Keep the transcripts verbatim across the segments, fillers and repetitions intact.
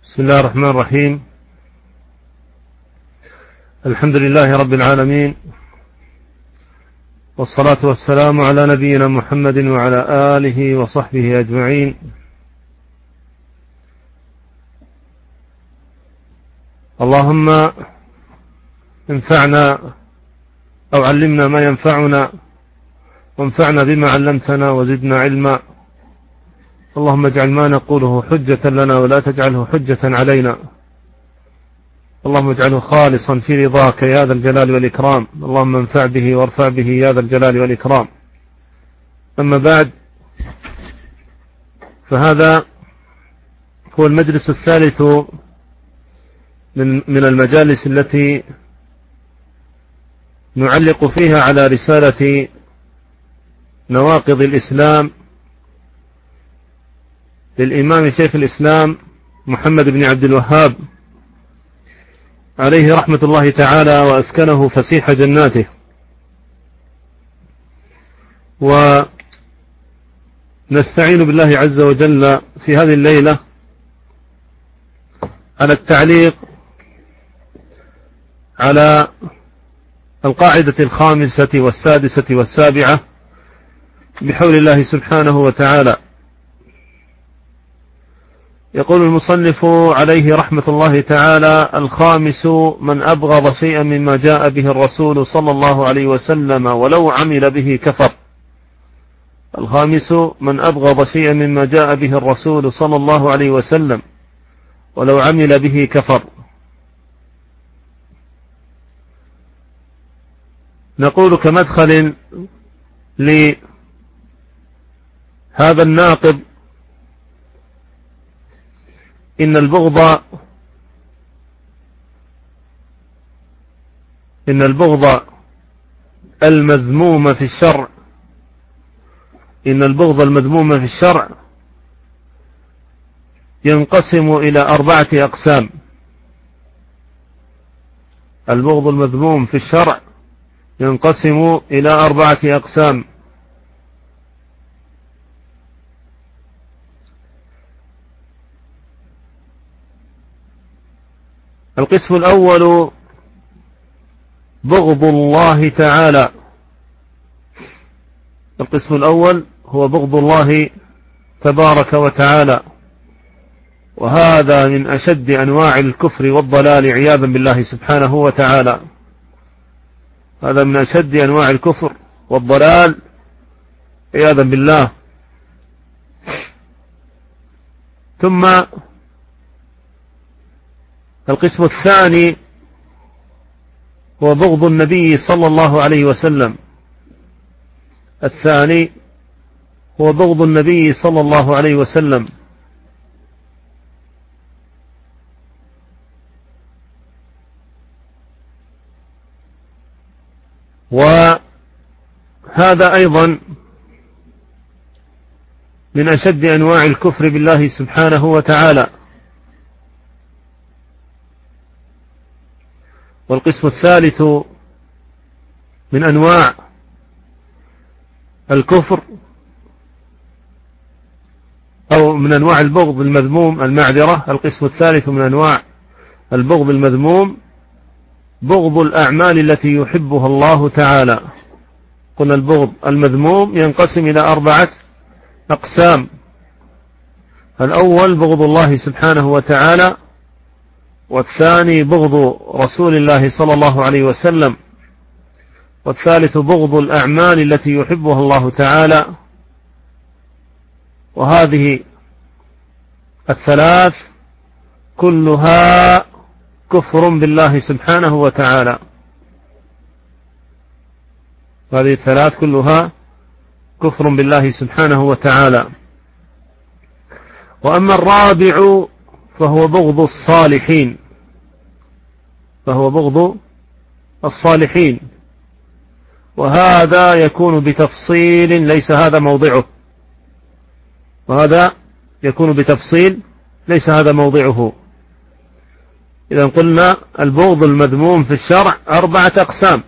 بسم الله الرحمن الرحيم. الحمد لله رب العالمين، والصلاة والسلام على نبينا محمد وعلى آله وصحبه أجمعين. اللهم انفعنا أو علمنا ما ينفعنا، وانفعنا بما علمتنا وزدنا علما. اللهم اجعل ما نقوله حجة لنا ولا تجعله حجة علينا. اللهم اجعله خالصا في رضاك يا ذا الجلال والإكرام. اللهم انفع به وارفع به يا ذا الجلال والإكرام. أما بعد، فهذا هو المجلس الثالث من المجالس التي نعلق فيها على رسالة نواقض الإسلام للإمام شيخ الإسلام محمد بن عبد الوهاب عليه رحمة الله تعالى، وأسكنه فسيح جناته. ونستعين بالله عز وجل في هذه الليلة على التعليق على القاعدة الخامسة والسادسة والسابعة بحول الله سبحانه وتعالى. يقول المصنف عليه رحمة الله تعالى: الخامس من أبغض شيئا مما جاء به الرسول صلى الله عليه وسلم ولو عمل به كفر. الخامس من أبغض شيئا مما جاء به الرسول صلى الله عليه وسلم ولو عمل به كفر. نقول كمدخل لهذا الناقض: إن البغض إن البغض المذموم في الشرع إن البغض المذموم في الشرع ينقسم إلى أربعة أقسام. البغض المذموم في الشرع ينقسم إلى أربعة أقسام. القسم الأول بغض الله تعالى. القسم الأول هو بغض الله تبارك وتعالى، وهذا من أشد أنواع الكفر والضلال عياذا بالله سبحانه وتعالى. هذا من أشد أنواع الكفر والضلال عياذا بالله. ثم القسم الثاني هو بغض النبي صلى الله عليه وسلم. الثاني هو بغض النبي صلى الله عليه وسلم. وهذا أيضا من أشد أنواع الكفر بالله سبحانه وتعالى. والقسم الثالث من أنواع الكفر أو من أنواع البغض المذموم المعذرة القسم الثالث من أنواع البغض المذموم بغض الأعمال التي يحبها الله تعالى. قلنا البغض المذموم ينقسم إلى أربعة أقسام. الأول بغض الله سبحانه وتعالى، والثاني بغض رسول الله صلى الله عليه وسلم، والثالث بغض الأعمال التي يحبها الله تعالى. وهذه الثلاث كلها كفر بالله سبحانه وتعالى. هذه الثلاث كلها كفر بالله سبحانه وتعالى. وأما الرابع فهو بغض الصالحين فهو بغض الصالحين وهذا يكون بتفصيل ليس هذا موضعه وهذا يكون بتفصيل ليس هذا موضعه. إذا قلنا البغض المذموم في الشرع أربعة أقسام.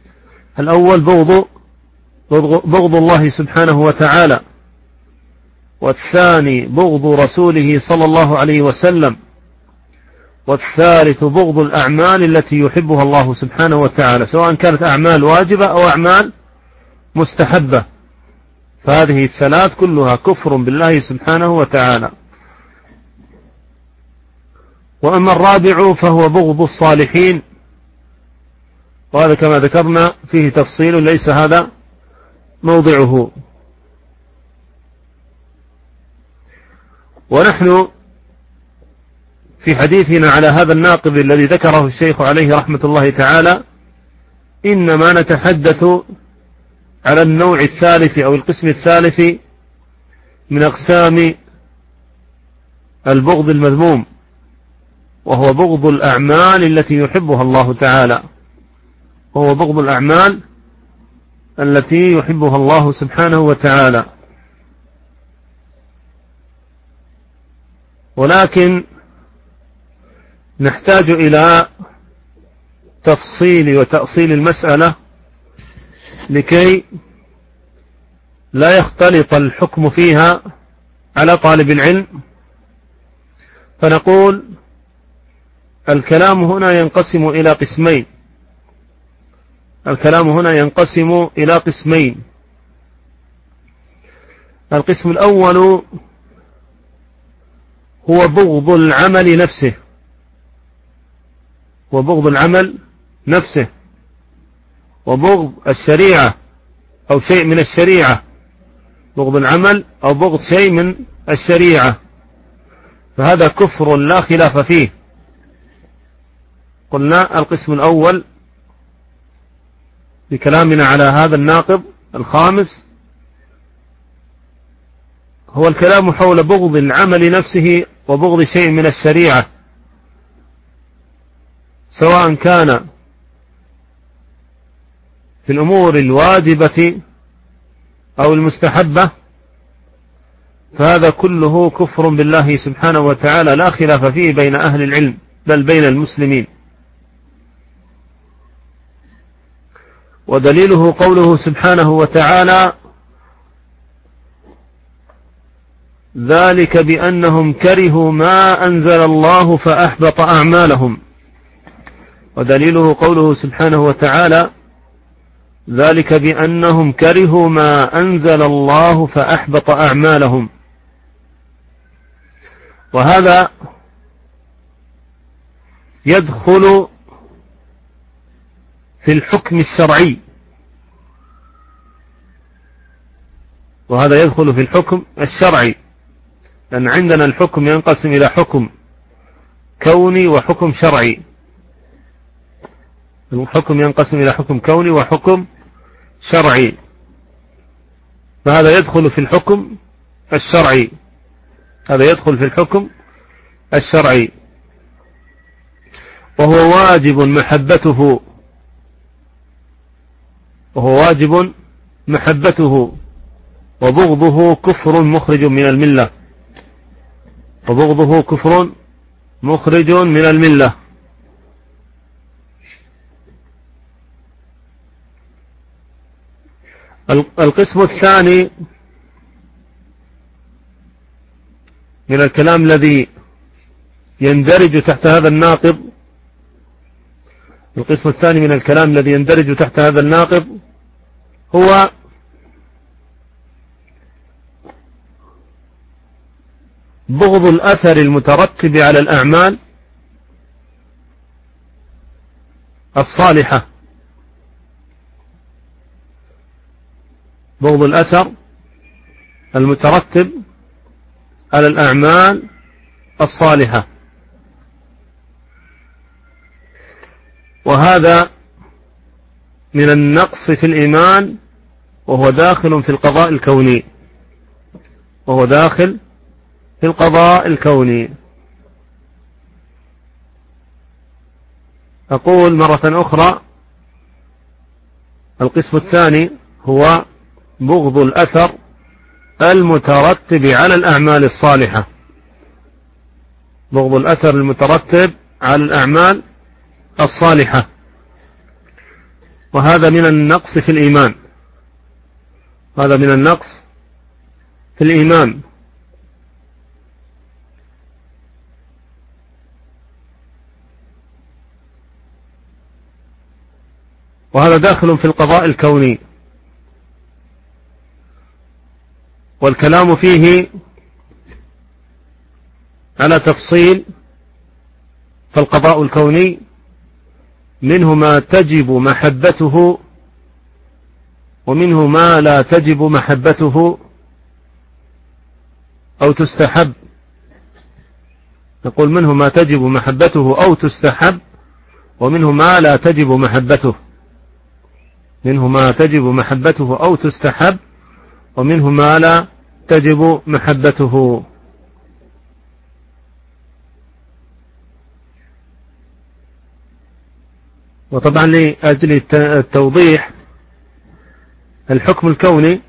الأول بغض بغض الله سبحانه وتعالى، والثاني بغض رسوله صلى الله عليه وسلم، والثالث بغض الأعمال التي يحبها الله سبحانه وتعالى، سواء كانت أعمال واجبة أو أعمال مستحبة، فهذه الثلاث كلها كفر بالله سبحانه وتعالى. وأما الرابع فهو بغض الصالحين، وهذا كما ذكرنا فيه تفصيل ليس هذا موضعه. ونحن في حديثنا على هذا الناقض الذي ذكره الشيخ عليه رحمة الله تعالى إنما نتحدث على النوع الثالث أو القسم الثالث من أقسام البغض المذموم، وهو بغض الأعمال التي يحبها الله تعالى، وهو بغض الأعمال التي يحبها الله سبحانه وتعالى. ولكن نحتاج إلى تفصيل وتأصيل المسألة لكي لا يختلط الحكم فيها على طالب العلم، فنقول الكلام هنا ينقسم إلى قسمين الكلام هنا ينقسم إلى قسمين القسم الأول هو بغض العمل نفسه وبغض العمل نفسه وبغض الشريعة أو شيء من الشريعة، بغض العمل أو بغض شيء من الشريعة، فهذا كفر لا خلاف فيه. قلنا القسم الأول بكلامنا على هذا الناقض الخامس هو الكلام حول بغض العمل نفسه وبغض شيء من الشريعة، سواء كان في الأمور الواجبة أو المستحبة، فهذا كله كفر بالله سبحانه وتعالى لا خلاف فيه بين أهل العلم بل بين المسلمين. ودليله قوله سبحانه وتعالى: ذلك بأنهم كرهوا ما أنزل الله فأحبط أعمالهم. ودليله قوله سبحانه وتعالى: ذلك بأنهم كرهوا ما أنزل الله فأحبط أعمالهم. وهذا يدخل في الحكم الشرعي وهذا يدخل في الحكم الشرعي لأن عندنا الحكم ينقسم إلى حكم كوني وحكم شرعي. الحكم ينقسم إلى حكم كوني وحكم شرعي، فهذا يدخل في الحكم الشرعي هذا يدخل في الحكم الشرعي وهو واجب محبته وهو واجب محبته وبغضه كفر مخرج من الملة وبغضه كفر مخرج من الملة. القسم الثاني من الكلام الذي يندرج تحت هذا الناقض القسم الثاني من الكلام الذي يندرج تحت هذا الناقض هو بغض الأثر المترتب على الأعمال الصالحة بغض الأثر المترتب على الأعمال الصالحة، وهذا من النقص في الإيمان وهو داخل في القضاء الكوني وهو داخل في القضاء الكوني. أقول مرة أخرى: القسم الثاني هو بغض الأثر المترتب على الأعمال الصالحة بغض الأثر المترتب على الأعمال الصالحة وهذا من النقص في الإيمان هذا من النقص في الإيمان وهذا داخل في القضاء الكوني، والكلام فيه على تفصيل. فالقضاء الكوني منه ما تجب محبته ومنه ما لا تجب محبته أو تستحب. نقول منه ما تجب محبته أو تستحب، ومنه ما لا تجب محبته. منه ما تجب محبته أو تستحب، ومنه ما لا تجب محبته. وطبعا لأجل التوضيح، الحكم الكوني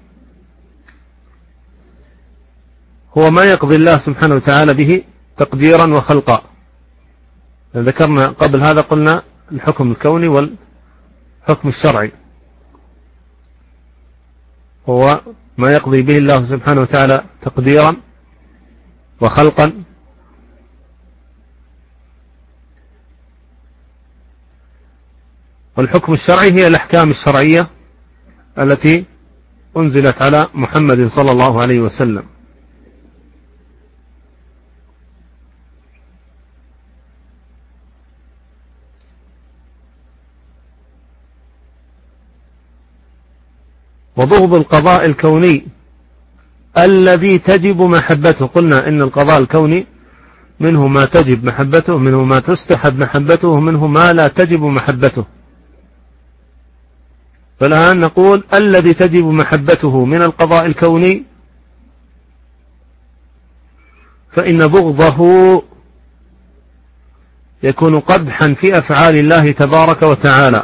هو ما يقضي الله سبحانه وتعالى به تقديرا وخلقا. ذكرنا قبل هذا، قلنا الحكم الكوني والحكم الشرعي هو ما يقضي به الله سبحانه وتعالى تقديرا وخلقا. والحكم الشرعي هي الأحكام الشرعية التي أنزلت على محمد صلى الله عليه وسلم. وبغض القضاء الكوني الذي تجب محبته، قلنا إن القضاء الكوني منه ما تجب محبته، منه ما تستحب محبته، ومنه ما لا تجب محبته. فالآن نقول الذي تجب محبته من القضاء الكوني، فإن بغضه يكون قدحا في أفعال الله تبارك وتعالى.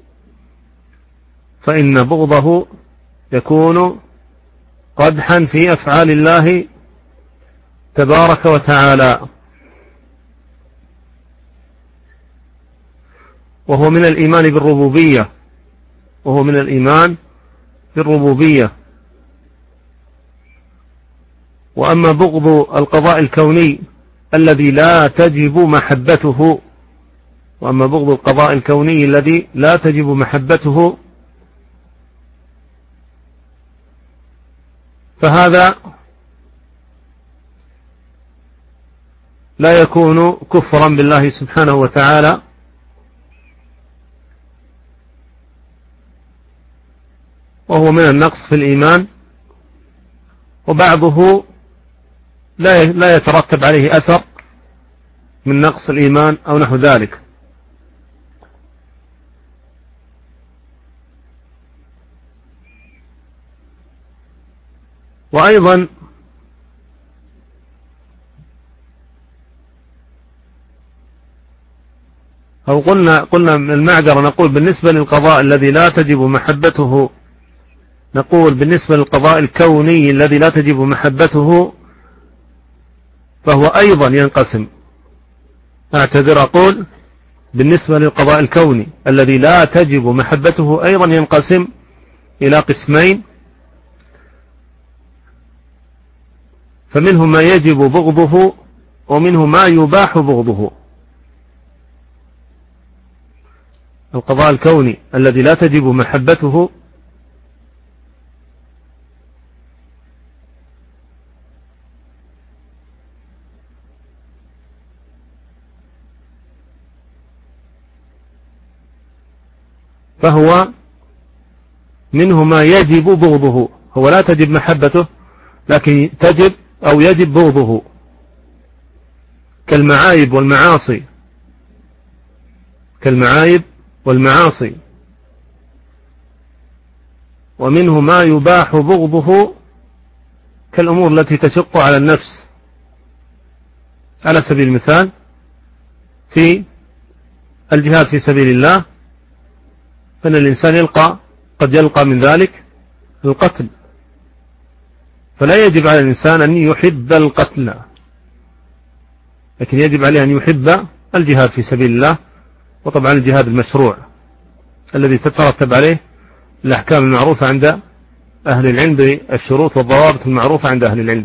فإن بغضه يكون قدحا في أفعال الله تبارك وتعالى، وهو من الإيمان بالربوبية وهو من الإيمان بالربوبية. وأما بغض القضاء الكوني الذي لا تجب محبته وأما بغض القضاء الكوني الذي لا تجب محبته فهذا لا يكون كفرا بالله سبحانه وتعالى، وهو من النقص في الإيمان، وبعضه لا يترتب عليه أثر من نقص الإيمان أو نحو ذلك. وأيضا أو قلنا قلنا من المعذرة، نقول بالنسبة للقضاء الذي لا تجب محبته، نقول بالنسبة للقضاء الكوني الذي لا تجب محبته فهو أيضا ينقسم. أعتذر، أقول بالنسبة للقضاء الكوني الذي لا تجب محبته أيضا ينقسم إلى قسمين، فمنه ما يجب بغضه ومنه ما يباح بغضه. القضاء الكوني الذي لا تجب محبته فهو منه ما يجب بغضه، هو لا تجب محبته لكن تجب أو يجب بغضه، كالمعايب والمعاصي كالمعايب والمعاصي. ومنه ما يباح بغضه كالأمور التي تشق على النفس، على سبيل المثال في الجهاد في سبيل الله، فإن الإنسان يلقى قد يلقى من ذلك القتل، فلا يجب على الإنسان أن يحب القتل، لكن يجب عليه أن يحب الجهاد في سبيل الله. وطبعا الجهاد المشروع الذي تترتب عليه الأحكام المعروفة عند أهل العلم بالشروط والضوابط المعروفة عند أهل العلم.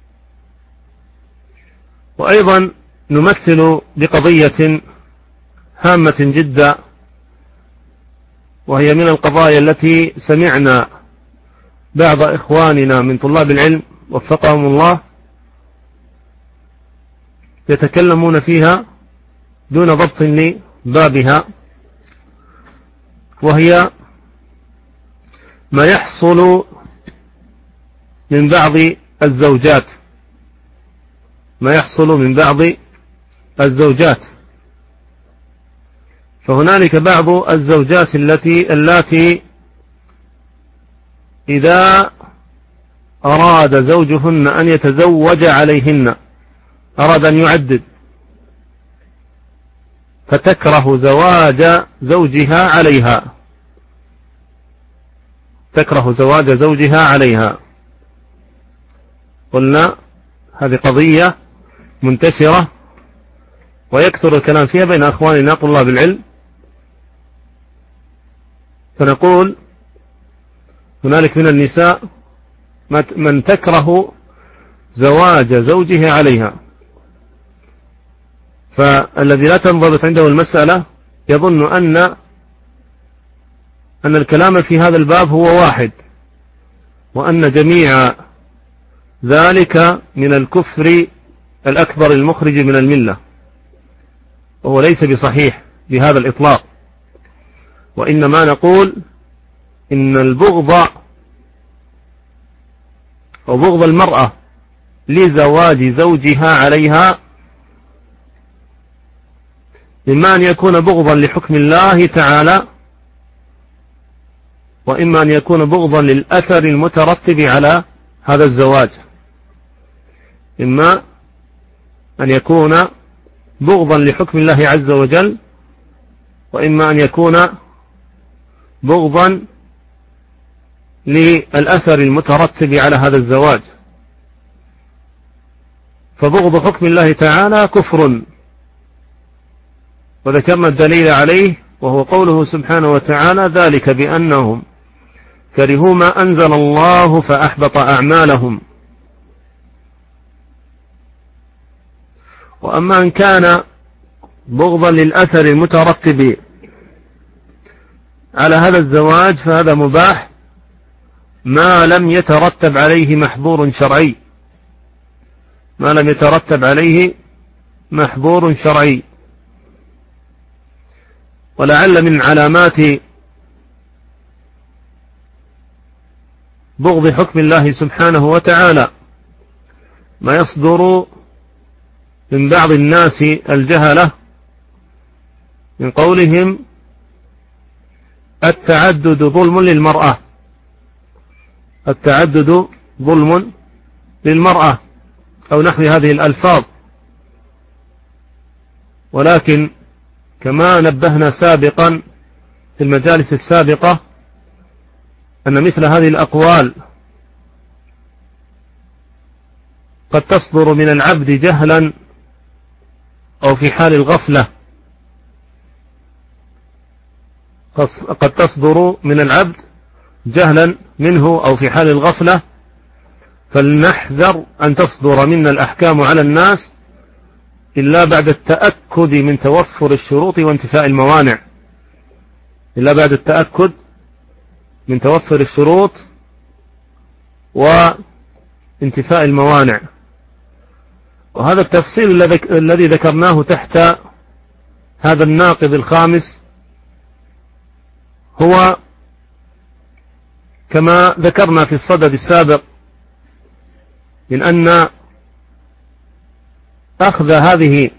وأيضا نمثل بقضية هامة جدا، وهي من القضايا التي سمعنا بعض إخواننا من طلاب العلم وفقهم الله يتكلمون فيها دون ضبط لبابها، وهي ما يحصل من بعض الزوجات ما يحصل من بعض الزوجات فهنالك بعض الزوجات التي اللاتي إذا أراد زوجهن أن يتزوج عليهن، أراد أن يعدد، فتكره زواج زوجها عليها تكره زواج زوجها عليها قلنا هذه قضية منتشرة ويكثر الكلام فيها بين أخواننا طلاب العلم. فنقول هنالك من النساء من تكره زواج زوجها عليها، فالذي لا تنضبط عنده المسألة يظن أن أن الكلام في هذا الباب هو واحد، وأن جميع ذلك من الكفر الأكبر المخرج من الملة، وهو ليس بصحيح بهذا الإطلاق. وإنما نقول إن البغض أو بغض المرأة لزواج زوجها عليها إما أن يكون بغضا لحكم الله تعالى، وإما أن يكون بغضا للأثر المترتب على هذا الزواج. إما أن يكون بغضا لحكم الله عز وجل، وإما أن يكون بغضا للأثر المترتب على هذا الزواج. فبغض حكم الله تعالى كفر، وذكرنا الدليل عليه وهو قوله سبحانه وتعالى: ذلك بأنهم كرهوا ما أنزل الله فأحبط أعمالهم. وأما أن كان بغضا للأثر المترتب على هذا الزواج فهذا مباح ما لم يترتب عليه محظور شرعي ما لم يترتب عليه محظور شرعي. ولعل من علامات بغض حكم الله سبحانه وتعالى ما يصدر من بعض الناس الجهلة من قولهم التعدد ظلم للمرأة التعدد ظلم للمرأة أو نحو هذه الألفاظ. ولكن كما نبهنا سابقا في المجالس السابقة أن مثل هذه الأقوال قد تصدر من العبد جهلا أو في حال الغفلة قد تصدر من العبد جهلا منه أو في حال الغفلة، فلنحذر أن تصدر منا الأحكام على الناس إلا بعد التأكد من توفر الشروط وانتفاء الموانع إلا بعد التأكد من توفر الشروط وانتفاء الموانع. وهذا التفصيل الذي ذكرناه تحت هذا الناقض الخامس هو كما ذكرنا في الصدد السابق من أن أخذ هذه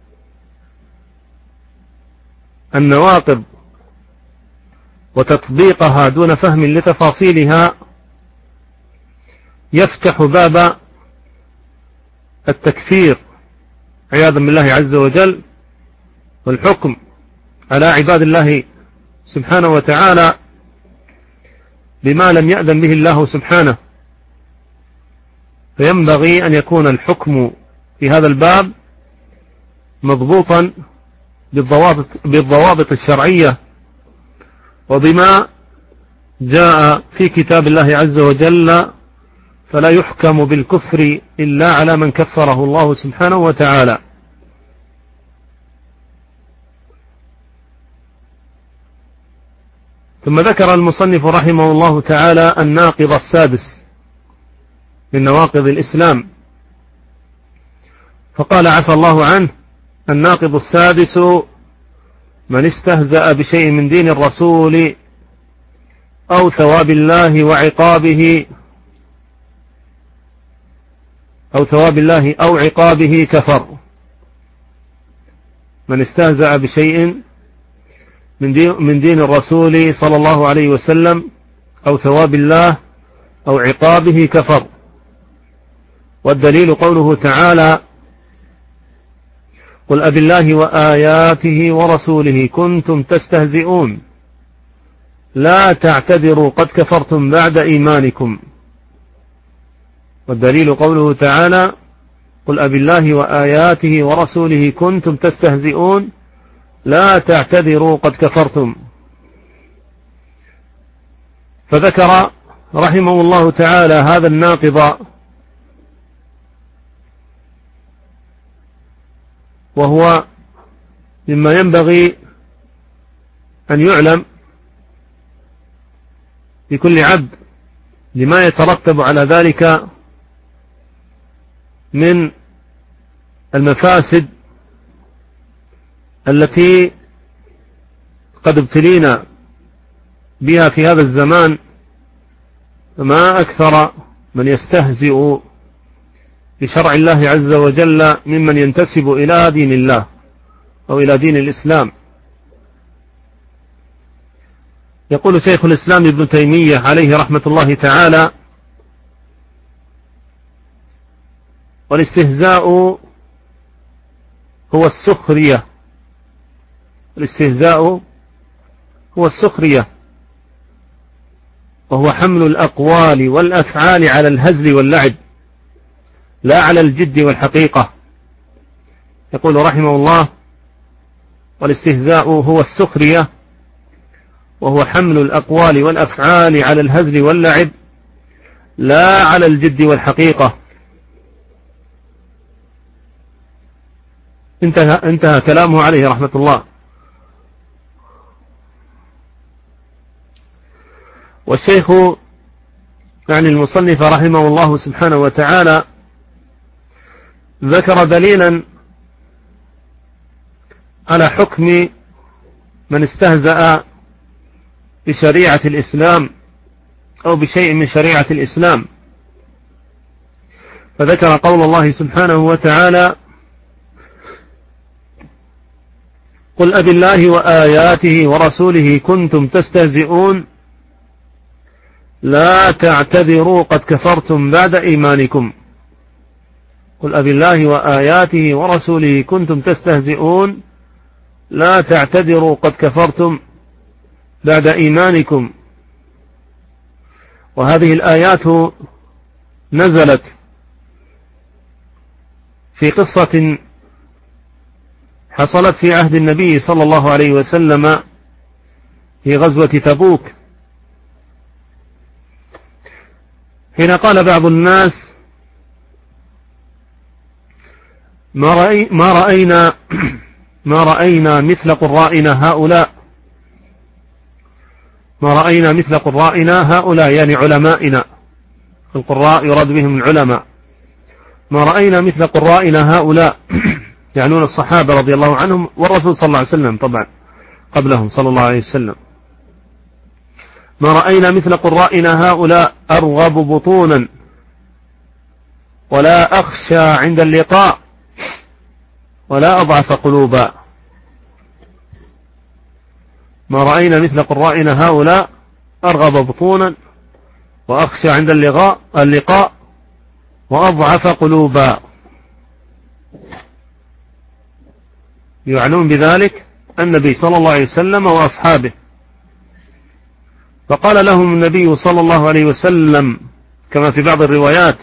النواقض وتطبيقها دون فهم لتفاصيلها يفتح باب التكفير عياذا بالله عز وجل، والحكم على عباد الله سبحانه وتعالى بما لم يأذن به الله سبحانه. فينبغي أن يكون الحكم في هذا الباب مضبوطا بالضوابط, بالضوابط الشرعية وبما جاء في كتاب الله عز وجل، فلا يحكم بالكفر إلا على من كفره الله سبحانه وتعالى. ثم ذكر المصنف رحمه الله تعالى الناقض السادس من نواقض الإسلام، فقال عفى الله عنه: الناقض السادس من استهزأ بشيء من دين الرسول أو ثواب الله وعقابه أو ثواب الله أو عقابه كفر. من استهزأ بشيء من دين, من دين الرسول صلى الله عليه وسلم أو ثواب الله أو عقابه كفر. والدليل قوله تعالى: قل أبالله وآياته ورسوله كنتم تستهزئون لا تعتذروا قد كفرتم بعد إيمانكم. والدليل قوله تعالى: قل أبالله وآياته ورسوله كنتم تستهزئون لا تعتذروا قد كفرتم. فذكر رحمه الله تعالى هذا الناقض، وهو مما ينبغي أن يعلم لكل عبد لما يترتب على ذلك من المفاسد التي قد ابتلينا بها في هذا الزمان. ما أكثر من يستهزئ بشرع الله عز وجل ممن ينتسب إلى دين الله أو إلى دين الإسلام. يقول شيخ الإسلام ابن تيمية عليه رحمة الله تعالى: والاستهزاء هو السخرية الاستهزاء هو السخرية وهو حمل الأقوال والأفعال على الهزل واللعب لا على الجد والحقيقة. يقول رحمه الله: والاستهزاء هو السخرية وهو حمل الأقوال والأفعال على الهزل واللعب لا على الجد والحقيقة. انتهى, انتهى كلامه عليه رحمة الله. والشيخ يعني المصنف رحمه الله سبحانه وتعالى ذكر دليلا على حكم من استهزأ بشريعة الإسلام أو بشيء من شريعة الإسلام، فذكر قول الله سبحانه وتعالى: قل أبالله وآياته ورسوله كنتم تستهزئون لا تعتذروا قد كفرتم بعد إيمانكم. قل أبالله وآياته ورسوله كنتم تستهزئون لا تعتذروا قد كفرتم بعد إيمانكم. وهذه الآيات نزلت في قصة حصلت في عهد النبي صلى الله عليه وسلم في غزوة تبوك، حين قال بعض الناس: ما, رأي ما رأينا ما رأينا مثل قرائنا هؤلاء ما رأينا مثل قرائنا هؤلاء يعني علمائنا، القراء يراد بهم العلماء. ما رأينا مثل قرائنا هؤلاء يعنون الصحابة رضي الله عنهم والرسول صلى الله عليه وسلم طبعا قبلهم صلى الله عليه وسلم. ما رأينا مثل قرائنا هؤلاء أرغب بطونا ولا أخشى عند اللقاء ولا أضعف قلوبا. ما رأينا مثل قرائنا هؤلاء أرغب بطونا وأخشى عند اللقاء, اللقاء وأضعف قلوبا. يعنون بذلك النبي صلى الله عليه وسلم وأصحابه. فقال لهم النبي صلى الله عليه وسلم كما في بعض الروايات: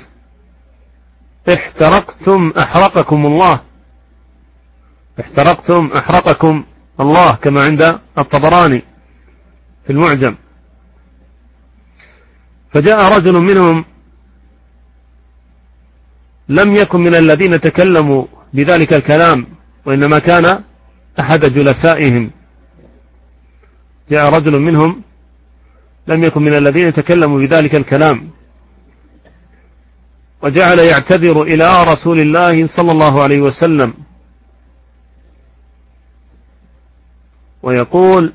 احترقتم أحرقكم الله احترقتم أحرقكم الله كما عند الطبراني في المعجم. فجاء رجل منهم لم يكن من الذين تكلموا بذلك الكلام، وإنما كان أحد جلسائهم. جاء رجل منهم لم يكن من الذين يتكلموا بذلك الكلام، وجعل يعتذر إلى رسول الله صلى الله عليه وسلم ويقول: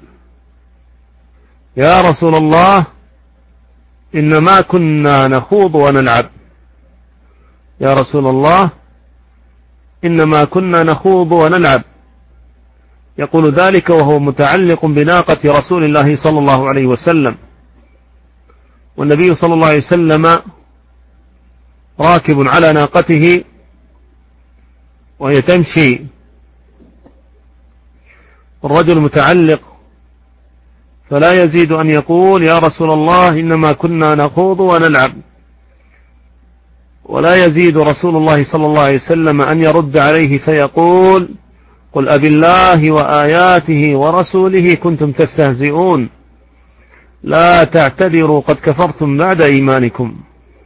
يا رسول الله، إنما كنا نخوض ونلعب. يا رسول الله، إنما كنا نخوض ونلعب. يقول ذلك وهو متعلق بناقة رسول الله صلى الله عليه وسلم، والنبي صلى الله عليه وسلم راكب على ناقته وهي تمشي، الرجل متعلق، فلا يزيد أن يقول: يا رسول الله، إنما كنا نخوض ونلعب. ولا يزيد رسول الله صلى الله عليه وسلم أن يرد عليه فيقول: قل أبي الله وآياته ورسوله كنتم تستهزئون، لا تعتذروا قد كفرتم بعد إيمانكم.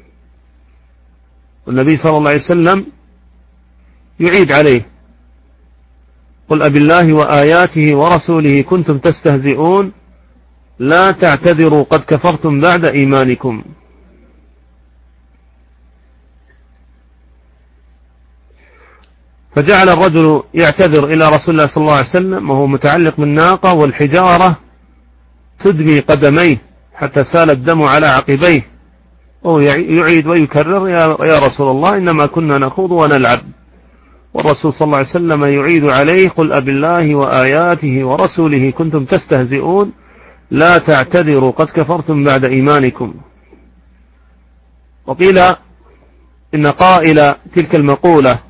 والنبي صلى الله عليه وسلم يعيد عليه: قل أبي الله وآياته ورسوله كنتم تستهزئون، لا تعتذروا قد كفرتم بعد إيمانكم. فجعل الرجل يعتذر إلى رسول الله صلى الله عليه وسلم وهو متعلق بالناقة، والحجارة تدمي قدميه حتى سال الدم على عقبيه، وهو يعيد ويكرر: يا رسول الله، إنما كنا نخوض ونلعب. والرسول صلى الله عليه وسلم يعيد عليه: قل أبي الله وآياته ورسوله كنتم تستهزئون، لا تعتذروا قد كفرتم بعد إيمانكم. وقيل إن قائل تلك المقولة،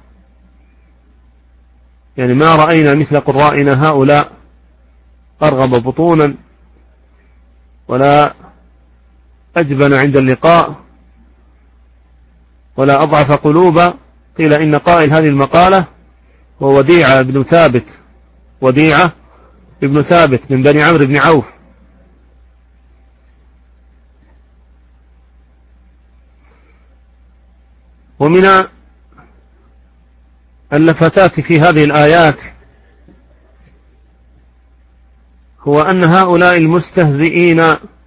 يعني ما رأينا مثل قرائنا هؤلاء أرغب بطونا ولا أجبن عند اللقاء ولا أضعف قلوبا. قيل إن قائل هذه المقالة هو وديعة بن ثابت، وديعة ابن ثابت من بني عمرو بن عوف، ومن اللفتات في هذه الآيات هو أن هؤلاء المستهزئين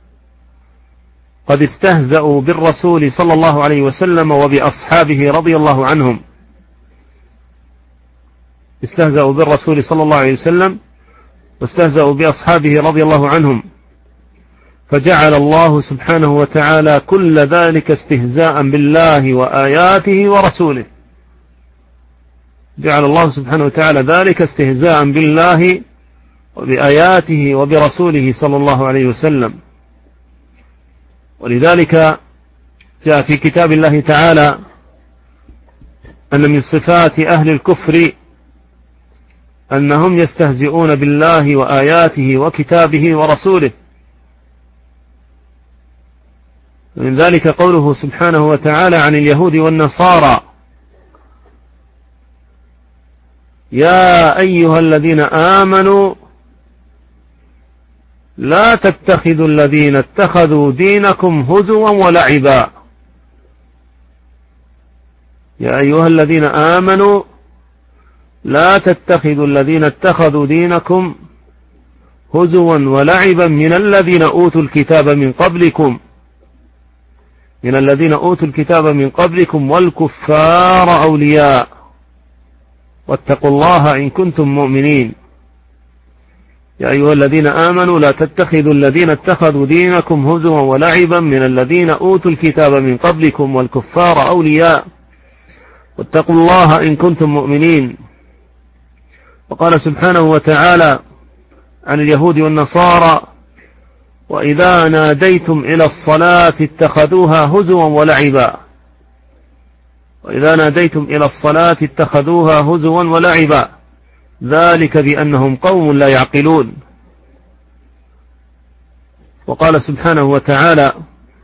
قد استهزأوا بالرسول صلى الله عليه وسلم وبأصحابه رضي الله عنهم، استهزأوا بالرسول صلى الله عليه وسلم واستهزأوا بأصحابه رضي الله عنهم، فجعل الله سبحانه وتعالى كل ذلك استهزاء بالله وآياته ورسوله. جعل الله سبحانه وتعالى ذلك استهزاء بالله وبآياته وبرسوله صلى الله عليه وسلم. ولذلك جاء في كتاب الله تعالى أن من صفات أهل الكفر أنهم يستهزئون بالله وآياته وكتابه ورسوله. ومن ذلك قوله سبحانه وتعالى عن اليهود والنصارى: يا أيها الذين آمنوا لا تتخذوا الذين اتخذوا دينكم هزوا ولعبا. يا أيها الذين آمنوا لا تتخذوا الذين اتخذوا دينكم هزوا ولعبا من الذين أوتوا الكتاب من قبلكم من الذين أوتوا الكتاب من قبلكم والكفار أولياء واتقوا الله إن كنتم مؤمنين. يا أيها الذين آمنوا لا تتخذوا الذين اتخذوا دينكم هزوا ولعبا من الذين أوتوا الكتاب من قبلكم والكفار أولياء واتقوا الله إن كنتم مؤمنين. وقال سبحانه وتعالى عن اليهود والنصارى: وإذا ناديتم إلى الصلاة اتخذوها هزوا ولعبا. وإذا ناديتم إلى الصلاة اتخذوها هزوا ولعبا، ذلك بأنهم قوم لا يعقلون. وقال سبحانه وتعالى: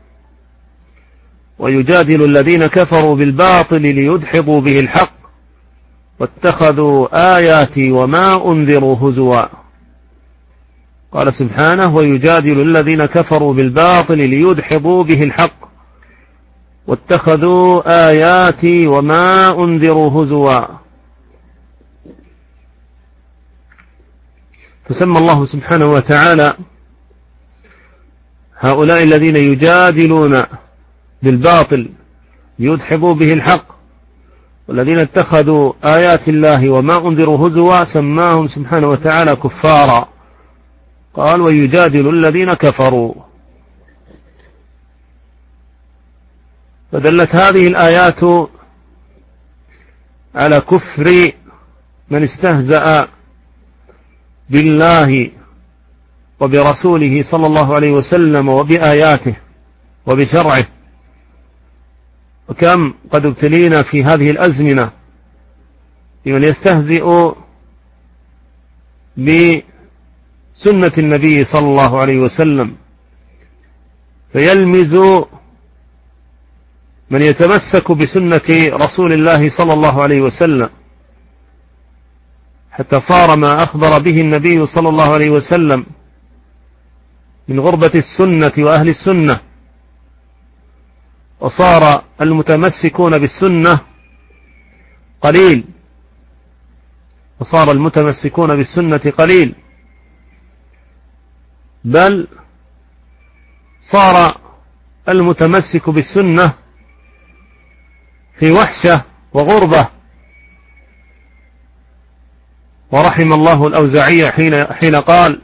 ويجادل الذين كفروا بالباطل ليدحضوا به الحق واتخذوا آياتي وما أنذروا هزوا. قال سبحانه: ويجادل الذين كفروا بالباطل ليدحضوا به الحق واتخذوا آياتي وما أنذروا هزوا. فسمى الله سبحانه وتعالى هؤلاء الذين يجادلون بالباطل ليدحضوا به الحق، والذين اتخذوا آيات الله وما أنذروا هزوا سماهم سبحانه وتعالى كفارا، قال ويجادل الذين كفروا. فدلت هذه الآيات على كفر من استهزأ بالله وبرسوله صلى الله عليه وسلم وبآياته وبشرعه. وكم قد ابتلينا في هذه الأزمنة بمن يستهزئ بسنة النبي صلى الله عليه وسلم، فيلمز من يتمسك بسنة رسول الله صلى الله عليه وسلم، حتى صار ما أخبر به النبي صلى الله عليه وسلم من غربة السنة وأهل السنة، وصار المتمسكون بالسنة قليل وصار المتمسكون بالسنة قليل بل صار المتمسك بالسنة في وحشة وغربة. ورحم الله الأوزاعي حين, حين قال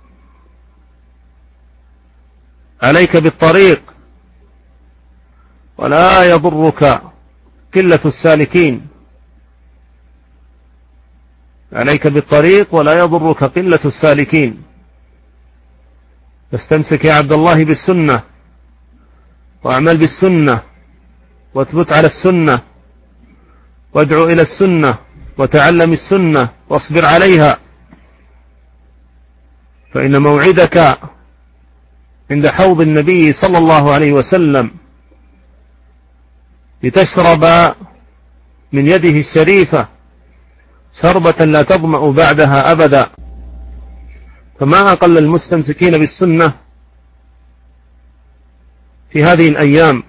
عليك بالطريق ولا يضرك قلة السالكين، عليك بالطريق ولا يضرك قلة السالكين. فاستمسك يا عبد الله بالسنة واعمل بالسنة واثبت على السنة وادعو إلى السنة وتعلم السنة واصبر عليها، فإن موعدك عند حوض النبي صلى الله عليه وسلم لتشرب من يده الشريفة شربة لا تظمأ بعدها أبدا. فما أقل المستمسكين بالسنة في هذه الأيام،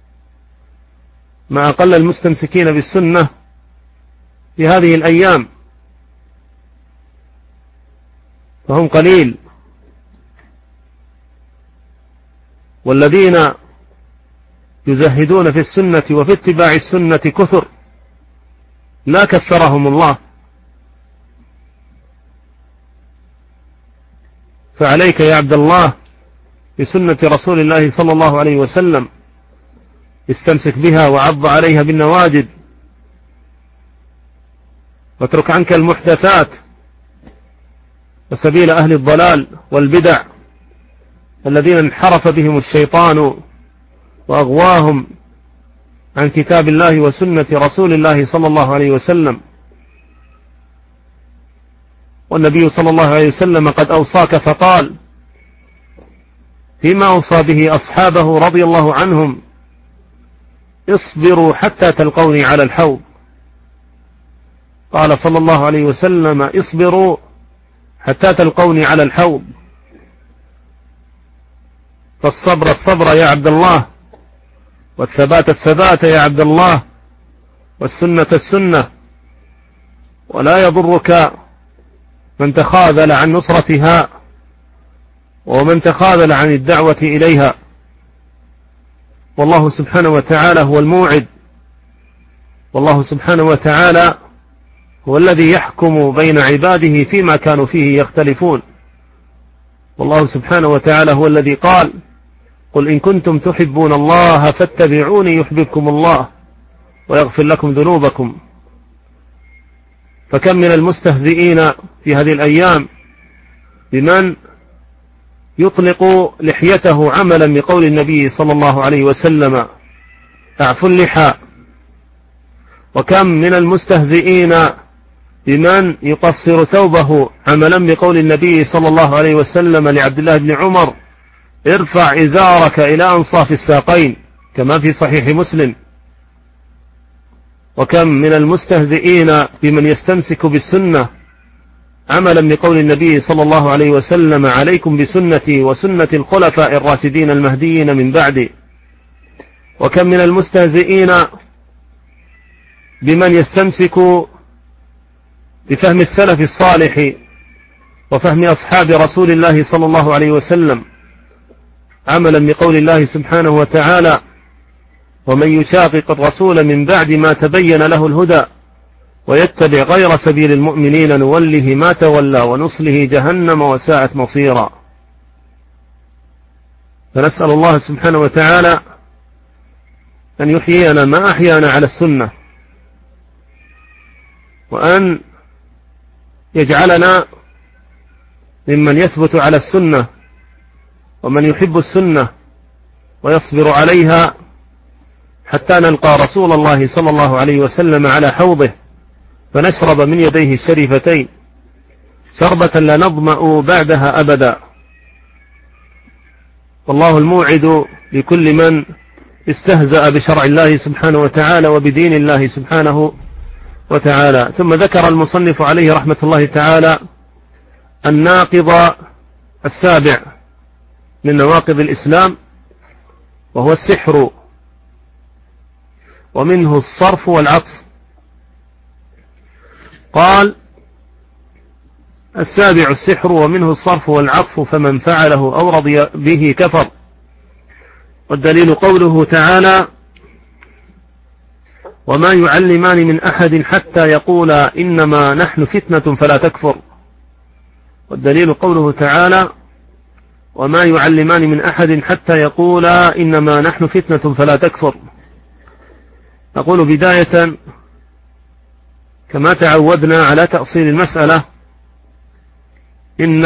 ما أقل المستمسكين بالسنة في هذه الأيام، فهم قليل، والذين يزهدون في السنة وفي اتباع السنة كثر لا كثرهم الله. فعليك يا عبد الله بسنة رسول الله صلى الله عليه وسلم، استمسك بها وعض عليها بالنواجذ، واترك عنك المحدثات وسبيل أهل الضلال والبدع الذين انحرف بهم الشيطان وأغواهم عن كتاب الله وسنة رسول الله صلى الله عليه وسلم. والنبي صلى الله عليه وسلم قد أوصاك فقال فيما أوصى به أصحابه رضي الله عنهم: اصبروا حتى تلقوني على الحوض. قال صلى الله عليه وسلم: اصبروا حتى تلقوني على الحوض. فالصبر الصبر يا عبد الله، والثبات الثبات يا عبد الله، والسنة السنة. ولا يضرك من تخاذل عن نصرتها ومن تخاذل عن الدعوة إليها، والله سبحانه وتعالى هو الموعد، والله سبحانه وتعالى هو الذي يحكم بين عباده فيما كانوا فيه يختلفون. والله سبحانه وتعالى هو الذي قال: قل إن كنتم تحبون الله فاتبعوني يحببكم الله ويغفر لكم ذنوبكم. فكم من المستهزئين في هذه الأيام بمن يطلق لحيته عملا بقول النبي صلى الله عليه وسلم: اعفوا اللحى. وكم من المستهزئين بمن يقصر ثوبه عملا بقول النبي صلى الله عليه وسلم لعبد الله بن عمر: ارفع إزارك إلى أنصاف الساقين، كما في صحيح مسلم. وكم من المستهزئين بمن يستمسك بالسنة عملا بقول النبي صلى الله عليه وسلم: عليكم بسنتي وسنة الخلفاء الراشدين المهديين من بعدي. وكم من المستهزئين بمن يستمسك بفهم السلف الصالح وفهم أصحاب رسول الله صلى الله عليه وسلم عملا بقول الله سبحانه وتعالى: ومن يشاقق الرسول من بعد ما تبين له الهدى ويتبع غير سبيل المؤمنين نوله ما تولى ونصله جهنم وساءت مصيرا. فنسأل الله سبحانه وتعالى أن يحيينا ما أحيانا على السنة، وأن يجعلنا ممن يثبت على السنة ومن يحب السنة ويصبر عليها حتى نلقى رسول الله صلى الله عليه وسلم على حوضه فنشرب من يديه الشريفتين شربة لا نظمأ بعدها أبدا. والله الموعد لكل من استهزأ بشرع الله سبحانه وتعالى وبدين الله سبحانه وتعالى. ثم ذكر المصنف عليه رحمة الله تعالى الناقض السابع من نواقض الإسلام، وهو السحر، ومنه الصرف والعطف. قال: السابع السحر ومنه الصرف والعطف، فمن فعله أو رضي به كفر. والدليل قوله تعالى: وما يعلمان من أحد حتى يقولا إنما نحن فتنة فلا تكفر. والدليل قوله تعالى: وما يعلمان من أحد حتى يقولا إنما نحن فتنة فلا تكفر. نقول بداية كما تعودنا على تأصيل المسألة: إن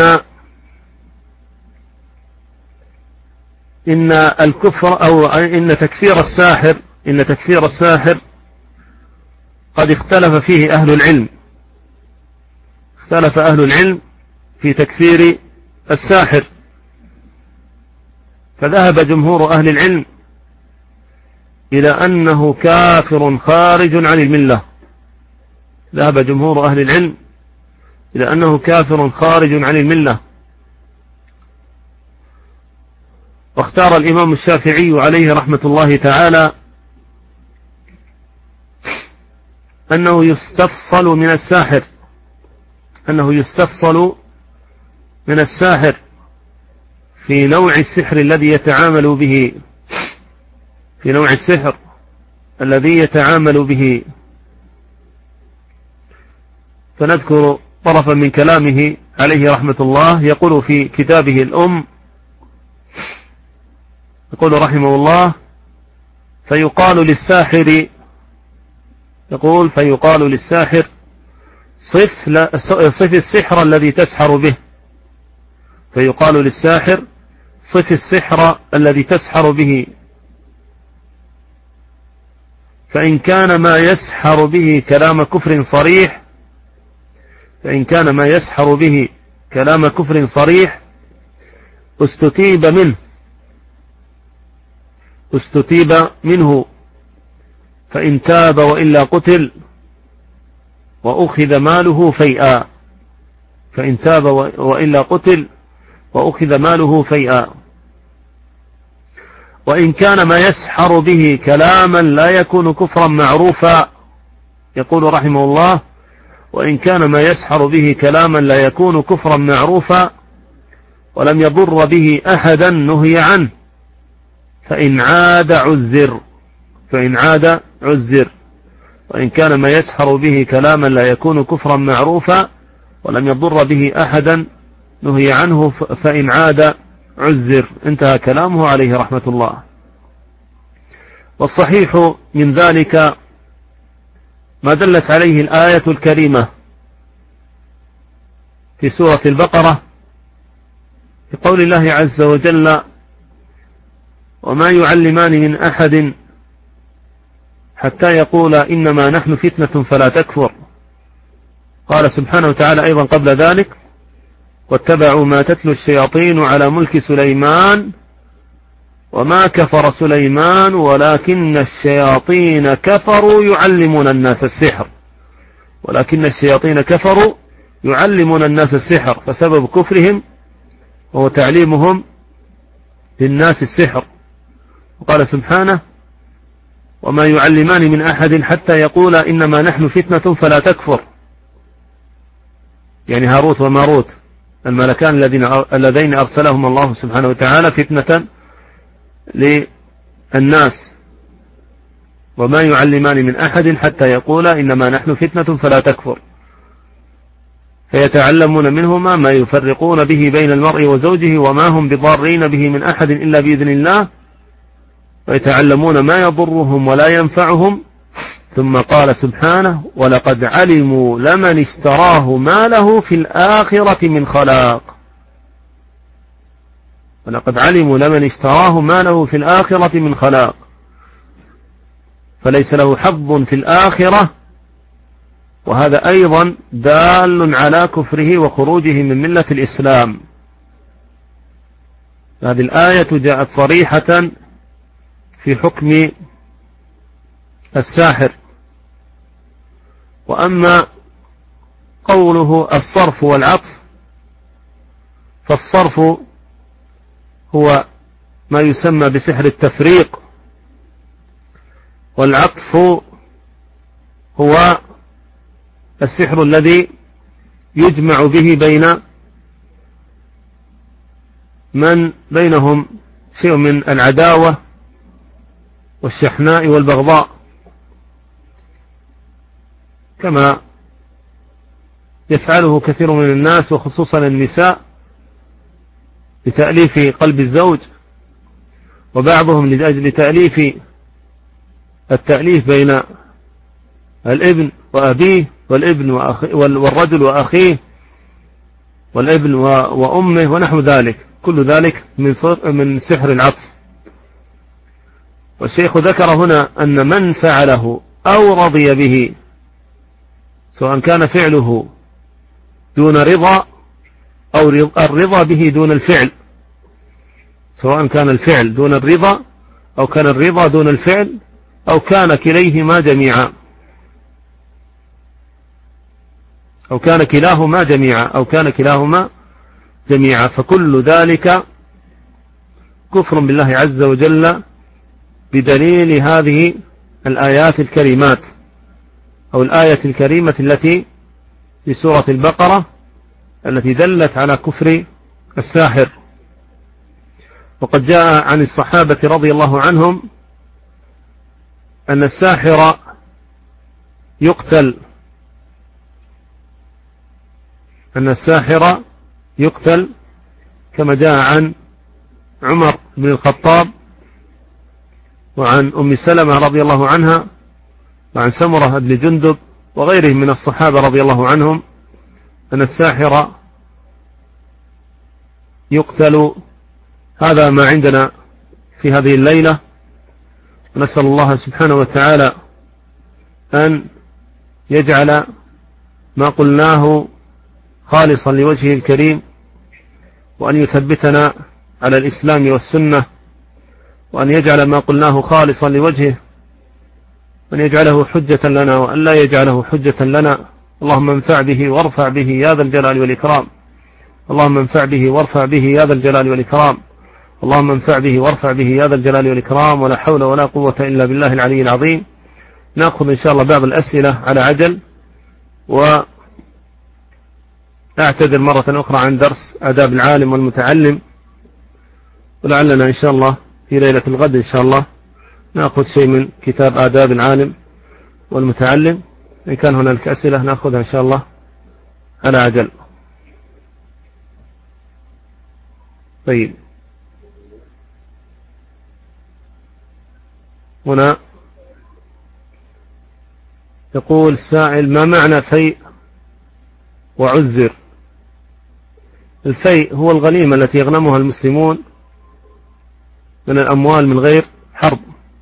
إن الكفر أو إن تكفير الساحر إن تكفير الساحر قد اختلف فيه أهل العلم. اختلف أهل العلم في تكفير الساحر، فذهب جمهور أهل العلم إلى أنه كافر خارج عن الملة. ذهب جمهور أهل العلم إلى أنه كافر خارج عن الملة. واختار الإمام الشافعي عليه رحمة الله تعالى أنه يستفصل من الساحر أنه يستفصل من الساحر في نوع السحر الذي يتعامل به في نوع السحر الذي يتعامل به. فنذكر طرفا من كلامه عليه رحمة الله. يقول في كتابه الأم، يقول رحمه الله: فيقال للساحر يقول فيقال للساحر صف, صف السحر الذي تسحر به فيقال للساحر صف السحر الذي تسحر به، فإن كان ما يسحر به كلام كفر صريح فإن كان ما يسحر به كلام كفر صريح استتيب منه استتيب منه فإن تاب وإلا قتل وأخذ ماله فيئا فإن تاب وإلا قتل وأخذ ماله فيئا. وإن كان ما يسحر به كلاما لا يكون كفرا معروفا، يقول رحمه الله: وإن كان ما يسحر به كلاما لا يكون كفرا معروفا ولم يضر به أحدا نهي عنه، فإن عاد عزر فإن عاد عزر وإن كان ما يسحر به كلاما لا يكون كفرا معروفا ولم يضر به أحدا نهي عنه، فإن عاد عزر. انتهى كلامه عليه رحمة الله. والصحيح من ذلك ما دلت عليه الآية الكريمة في سورة البقرة في قول الله عز وجل: وما يعلمان من أحد حتى يقولا إنما نحن فتنة فلا تكفر. قال سبحانه وتعالى أيضا قبل ذلك: واتبعوا ما تتلو الشياطين على ملك سليمان وما كفر سليمان ولكن الشياطين كفروا يعلمون الناس السحر ولكن الشياطين كفروا يعلمون الناس السحر فسبب كفرهم وهو تعليمهم للناس السحر. وقال سبحانه: وما يعلمان من أحد حتى يقولا إنما نحن فتنة فلا تكفر، يعني هاروت وماروت الملكان الذين اللذين أرسلهم الله سبحانه وتعالى فتنة للناس وما يعلمان من أحد حتى يقولا إنما نحن فتنة فلا تكفر، فيتعلمون منهما ما يفرقون به بين المرء وزوجه وما هم بضارين به من أحد إلا بإذن الله، ويتعلمون ما يضرهم ولا ينفعهم. ثم قال سبحانه: ولقد علموا لمن اشتراه ما له في الآخرة من خلاق. ولقد علموا لمن اشتراه ما له في الآخرة من خلاق، فليس له حظ في الآخرة، وهذا أيضا دال على كفره وخروجه من ملة الإسلام. هذه الآية جاءت صريحة في حكم الساحر. وأما قوله الصرف والعطف، فالصرف هو ما يسمى بسحر التفريق، والعطف هو السحر الذي يجمع به بين من بينهم شيء من العداوة والشحناء والبغضاء، كما يفعله كثير من الناس وخصوصا النساء لتأليف قلب الزوج، وبعضهم لأجل تأليف التأليف بين الابن وأبيه والابن والرجل وأخيه والابن وأمه ونحو ذلك، كل ذلك من سحر العطف. والشيخ ذكر هنا أن من فعله أو رضي به، سواء كان فعله دون رضا أو الرضا به دون الفعل، سواء كان الفعل دون الرضا أو كان الرضا دون الفعل أو كان كليهما جميعا أو كان كلاهما جميعا أو كان كلاهما جميعا فكل ذلك كفر بالله عز وجل بدليل هذه الآيات الكريمات أو الآية الكريمة التي في سورة البقرة التي دلت على كفر الساحر. وقد جاء عن الصحابة رضي الله عنهم أن الساحر يقتل أن الساحر يقتل كما جاء عن عمر بن الخطاب وعن أم سلمة رضي الله عنها وعن سمرة بن جندب وغيرهم من الصحابة رضي الله عنهم أن الساحر يقتل. هذا ما عندنا في هذه الليلة، ونسأل الله سبحانه وتعالى أن يجعل ما قلناه خالصا لوجهه الكريم، وأن يثبتنا على الإسلام والسنة، وأن يجعل ما قلناه خالصا لوجهه، وأن يجعله حجة لنا وأن لا يجعله حجة لنا. اللهم انفع به وارفع به يا ذا الجلال والإكرام. اللهم انفع به وارفع به يا ذا الجلال والإكرام. اللهم انفع به وارفع به يا ذا الجلال والإكرام. ولا حول ولا قوة إلا بالله العلي العظيم. نأخذ إن شاء الله بعض الأسئلة على عجل، وأعتذر مرة أخرى عن درس آداب العالم والمتعلم، ولعلنا إن شاء الله في ليلة الغد إن شاء الله نأخذ شيء من كتاب آداب العالم والمتعلم. إن كان هناك أسئلة نأخذها إن شاء الله على عجل. طيب، هنا يقول سائل: ما معنى فيء وعزر؟ الفيء هو الغنيمة التي يغنمها المسلمون من الأموال من غير حرب،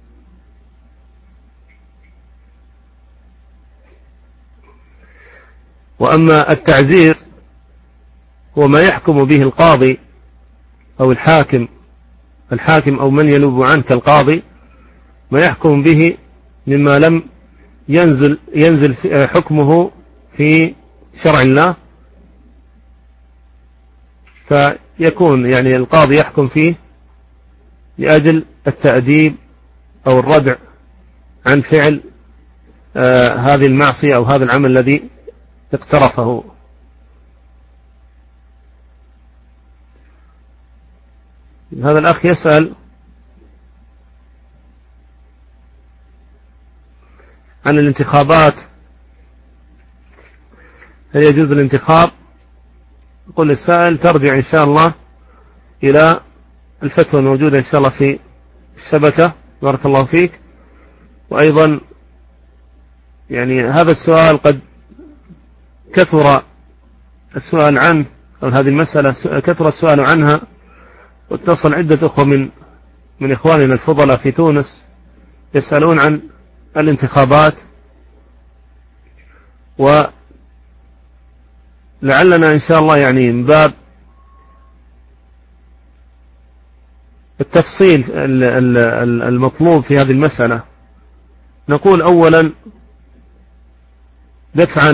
وأما التعزير هو ما يحكم به القاضي أو الحاكم الحاكم أو من ينوب عنه كالقاضي، ما يحكم به مما لم ينزل ينزل حكمه في شرع الله، فيكون يعني القاضي يحكم فيه لأجل التأديب أو الردع عن فعل آه هذه المعصية أو هذا العمل الذي اقترفه. هذا الأخ يسأل عن الانتخابات، هل يجوز الانتخاب؟ يقول السائل ترجع إن شاء الله إلى الفتوى الموجودة إن شاء الله في الشبكة، بارك الله فيك. وأيضا يعني هذا السؤال قد كثر السؤال عنه، أو هذه المسألة كثر السؤال عنها، واتصل عدة أخوة من من إخواننا الفضلاء في تونس يسألون عن الانتخابات، ولعلنا إن شاء الله يعني من باب التفصيل المطلوب في هذه المسألة نقول أولا دفعا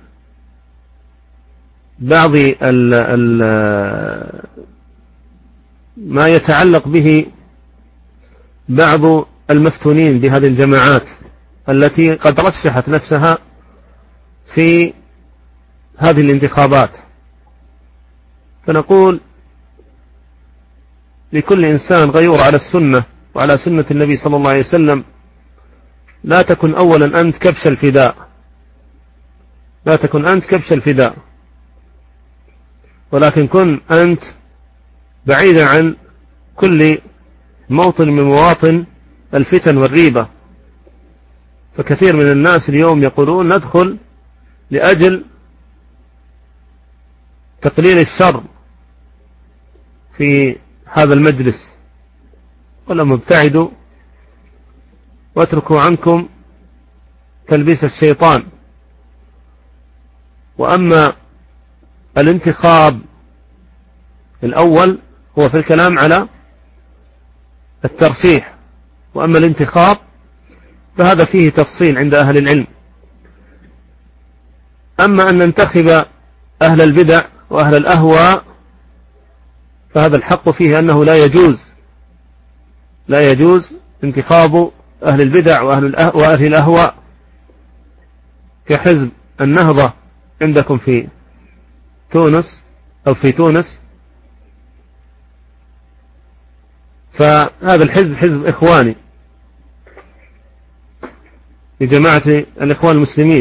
لبعض ال ال ما يتعلق به بعض المفتونين بهذه الجماعات التي قد رشحت نفسها في هذه الانتخابات، فنقول لكل إنسان غيور على السنة وعلى سنة النبي صلى الله عليه وسلم لا تكن أولا أنت كبش الفداء، لا تكن أنت كبش الفداء، ولكن كن أنت بعيدا عن كل موطن من مواطن الفتن والريبة. فكثير من الناس اليوم يقولون ندخل لأجل تقليل الشر في هذا المجلس، ولما ابتعدوا واتركوا عنكم تلبيس الشيطان. وأما الانتخاب الأول هو في الكلام على الترشيح، وأما الانتخاب فهذا فيه تفصيل عند أهل العلم. أما أن ننتخب أهل البدع وأهل الأهواء فهذا الحق فيه أنه لا يجوز، لا يجوز انتخاب أهل البدع وأهل الأهواء كحزب النهضة عندكم في تونس أو في تونس، فهذا الحزب حزب إخواني لجماعة الإخوان المسلمين،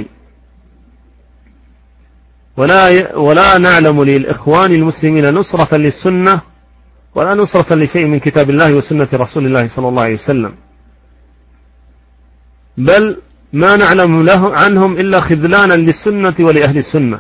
ولا ولا نعلم للإخوان المسلمين نصرة للسنة ولا نصرة لشيء من كتاب الله وسنة رسول الله صلى الله عليه وسلم، بل ما نعلم له عنهم إلا خذلانا للسنة ولأهل السنة.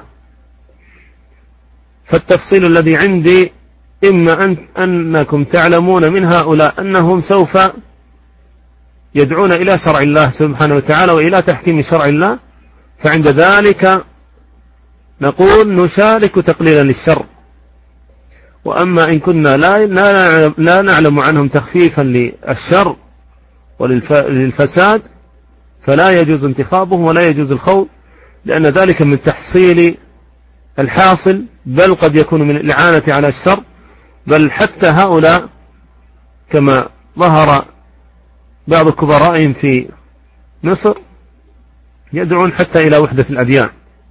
فالتفصيل الذي عندي إما أن أنكم تعلمون من هؤلاء أنهم سوف يدعون إلى شرع الله سبحانه وتعالى وإلى تحكيم شرع الله، فعند ذلك نقول نشارك تقليلا للشر. وأما إن كنا لا, لا, لا نعلم عنهم تخفيفا للشر وللفساد فلا يجوز انتخابهم ولا يجوز الخوض، لأن ذلك من تحصيل الحاصل، بل قد يكون من الإعانة على الشر. بل حتى هؤلاء كما ظهر بعض كبرائهم في مصر يدعون حتى إلى وحدة الأديان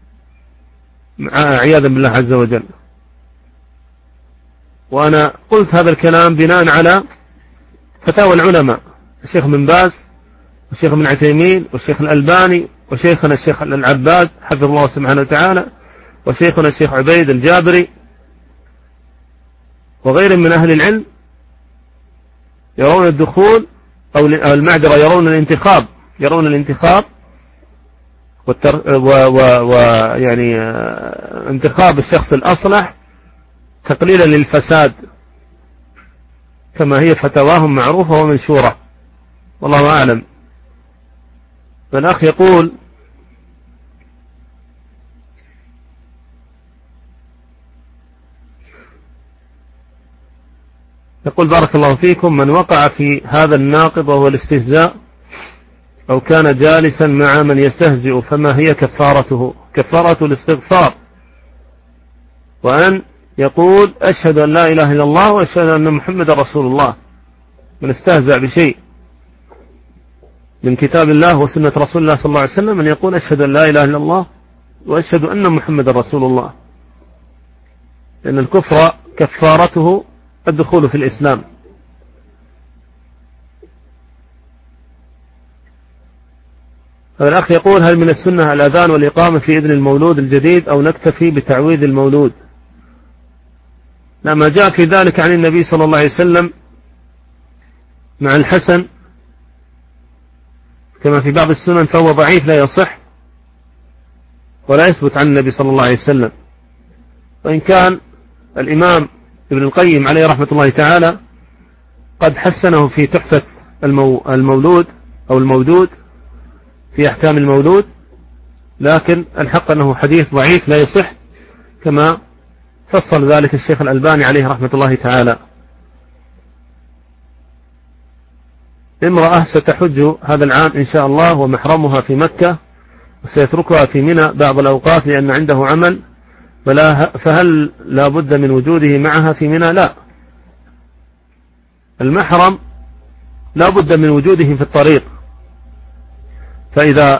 عياذا بالله عز وجل. وأنا قلت هذا الكلام بناء على فتاوى العلماء، الشيخ بن باز والشيخ ابن عثيمين والشيخ الألباني وشيخنا الشيخ العباد حفظه الله سبحانه وتعالى وشيخنا الشيخ عبيد الجابري وغير من أهل العلم يرون الدخول أو المعذرة يرون الانتخاب يرون الانتخاب ويعني انتخاب الشخص الأصلح تقليلا للفساد، كما هي فتواهم معروفة ومنشورة، والله أعلم. فالأخ يقول يقول بارك الله فيكم: من وقع في هذا الناقض وهو الاستهزاء أو كان جالسا مع من يستهزئ فما هي كفارته؟ كفارته الاستغفار، وأن يقول أشهد أن لا إله إلا الله وأشهد أن محمد رسول الله. من استهزأ بشيء من كتاب الله وسنة رسول الله صلى الله عليه وسلم أن يقول أشهد أن لا إله إلا الله وأشهد أن محمد رسول الله، لأن الكفر كفارته الدخول في الإسلام. هذا الأخ يقول: هل من السنة الأذان والإقامة في إذن المولود الجديد أو نكتفي بتعويذ المولود؟ لما جاء في ذلك عن النبي صلى الله عليه وسلم مع الحسن كما في بعض السنن فهو ضعيف لا يصح ولا يثبت عن النبي صلى الله عليه وسلم. وإن كان الإمام ابن القيم عليه رحمة الله تعالى قد حسنه في تحفة المولود أو المودود في أحكام المولود، لكن الحق أنه حديث ضعيف لا يصح كما فصل ذلك الشيخ الألباني عليه رحمة الله تعالى. امرأة ستحج هذا العام إن شاء الله ومحرمها في مكة وسيتركها في منى بعض الأوقات لأن عنده عمل، فهل لا بد من وجوده معها في منى؟ لا، المحرم لا بد من وجوده في الطريق. فإذا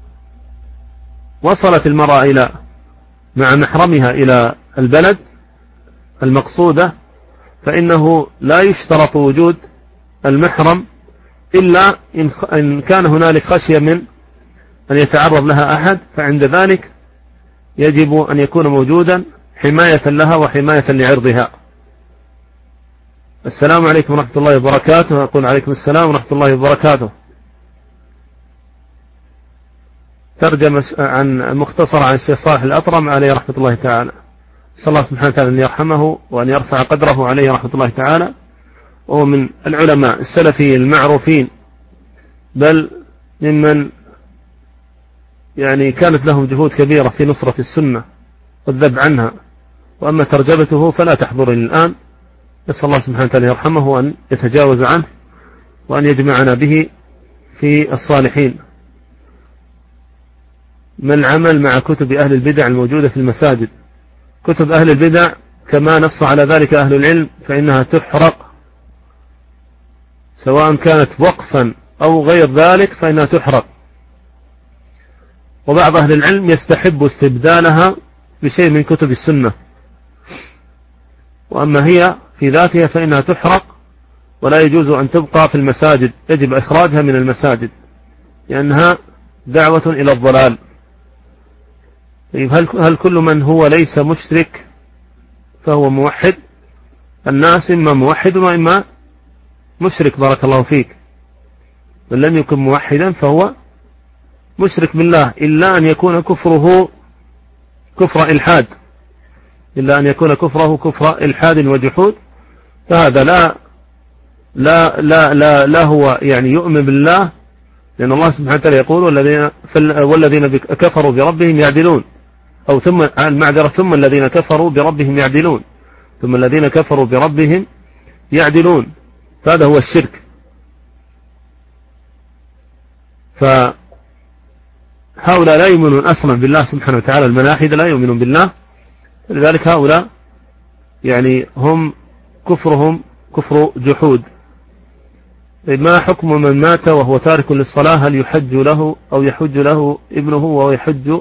وصلت المرأة إلى مع محرمها إلى البلد المقصودة فإنه لا يشترط وجود المحرم إلا إن كان هنالك خشية من أن يتعرض لها أحد، فعند ذلك يجب أن يكون موجودا حماية لها وحماية لعرضها. السلام عليكم ورحمة الله وبركاته. أقول عليكم السلام ورحمة الله وبركاته. ترجمة عن مختصرة عن الشيخ صالح الأطرم عليه رحمة الله تعالى. صلى الله سبحانه وتعالى أن يرحمه وأن يرفع قدره عليه رحمة الله تعالى، وهو من العلماء السلفي المعروفين، بل ممن يعني كانت لهم جهود كبيرة في نصرة السنة والذب عنها. وأما ترجمته فلا تحضرني الآن. نسأل الله سبحانه وتعالى يرحمه وأن يتجاوز عنه وأن يجمعنا به في الصالحين. من عمل مع كتب أهل البدع الموجودة في المساجد؟ كتب أهل البدع كما نص على ذلك أهل العلم فإنها تحرق، سواء كانت وقفا أو غير ذلك فإنها تحرق. وبعض أهل العلم يستحب استبدالها بشيء من كتب السنة، وأما هي في ذاتها فإنها تحرق ولا يجوز أن تبقى في المساجد، يجب إخراجها من المساجد لأنها دعوة إلى الضلال. هل, هل كل من هو ليس مشرك فهو موحد؟ الناس إما موحد وإما مشرك، بارك الله فيك. من لم يكن موحدا فهو مشرك بالله، إلا أن يكون كفره كفر إلحاد، إلا أن يكون كفره كفر إلحاد وجحود، فهذا لا لا لا لا, لا هو يعني يؤمن بالله، لأن الله سبحانه وتعالى يقول: والذين, والذين كفروا بربهم يعدلون، أو ثم المعذرة ثم الذين كفروا بربهم يعدلون، ثم الذين كفروا بربهم يعدلون، فهذا هو الشرك. فهؤلاء لا يؤمنون أصلا بالله سبحانه وتعالى، الملاحدة لا يؤمنون بالله، لذلك هؤلاء يعني هم كفرهم كفر جحود. ما حكم من مات وهو تارك للصلاة؟ هل يحج له أو يحج له ابنه وهو يحج؟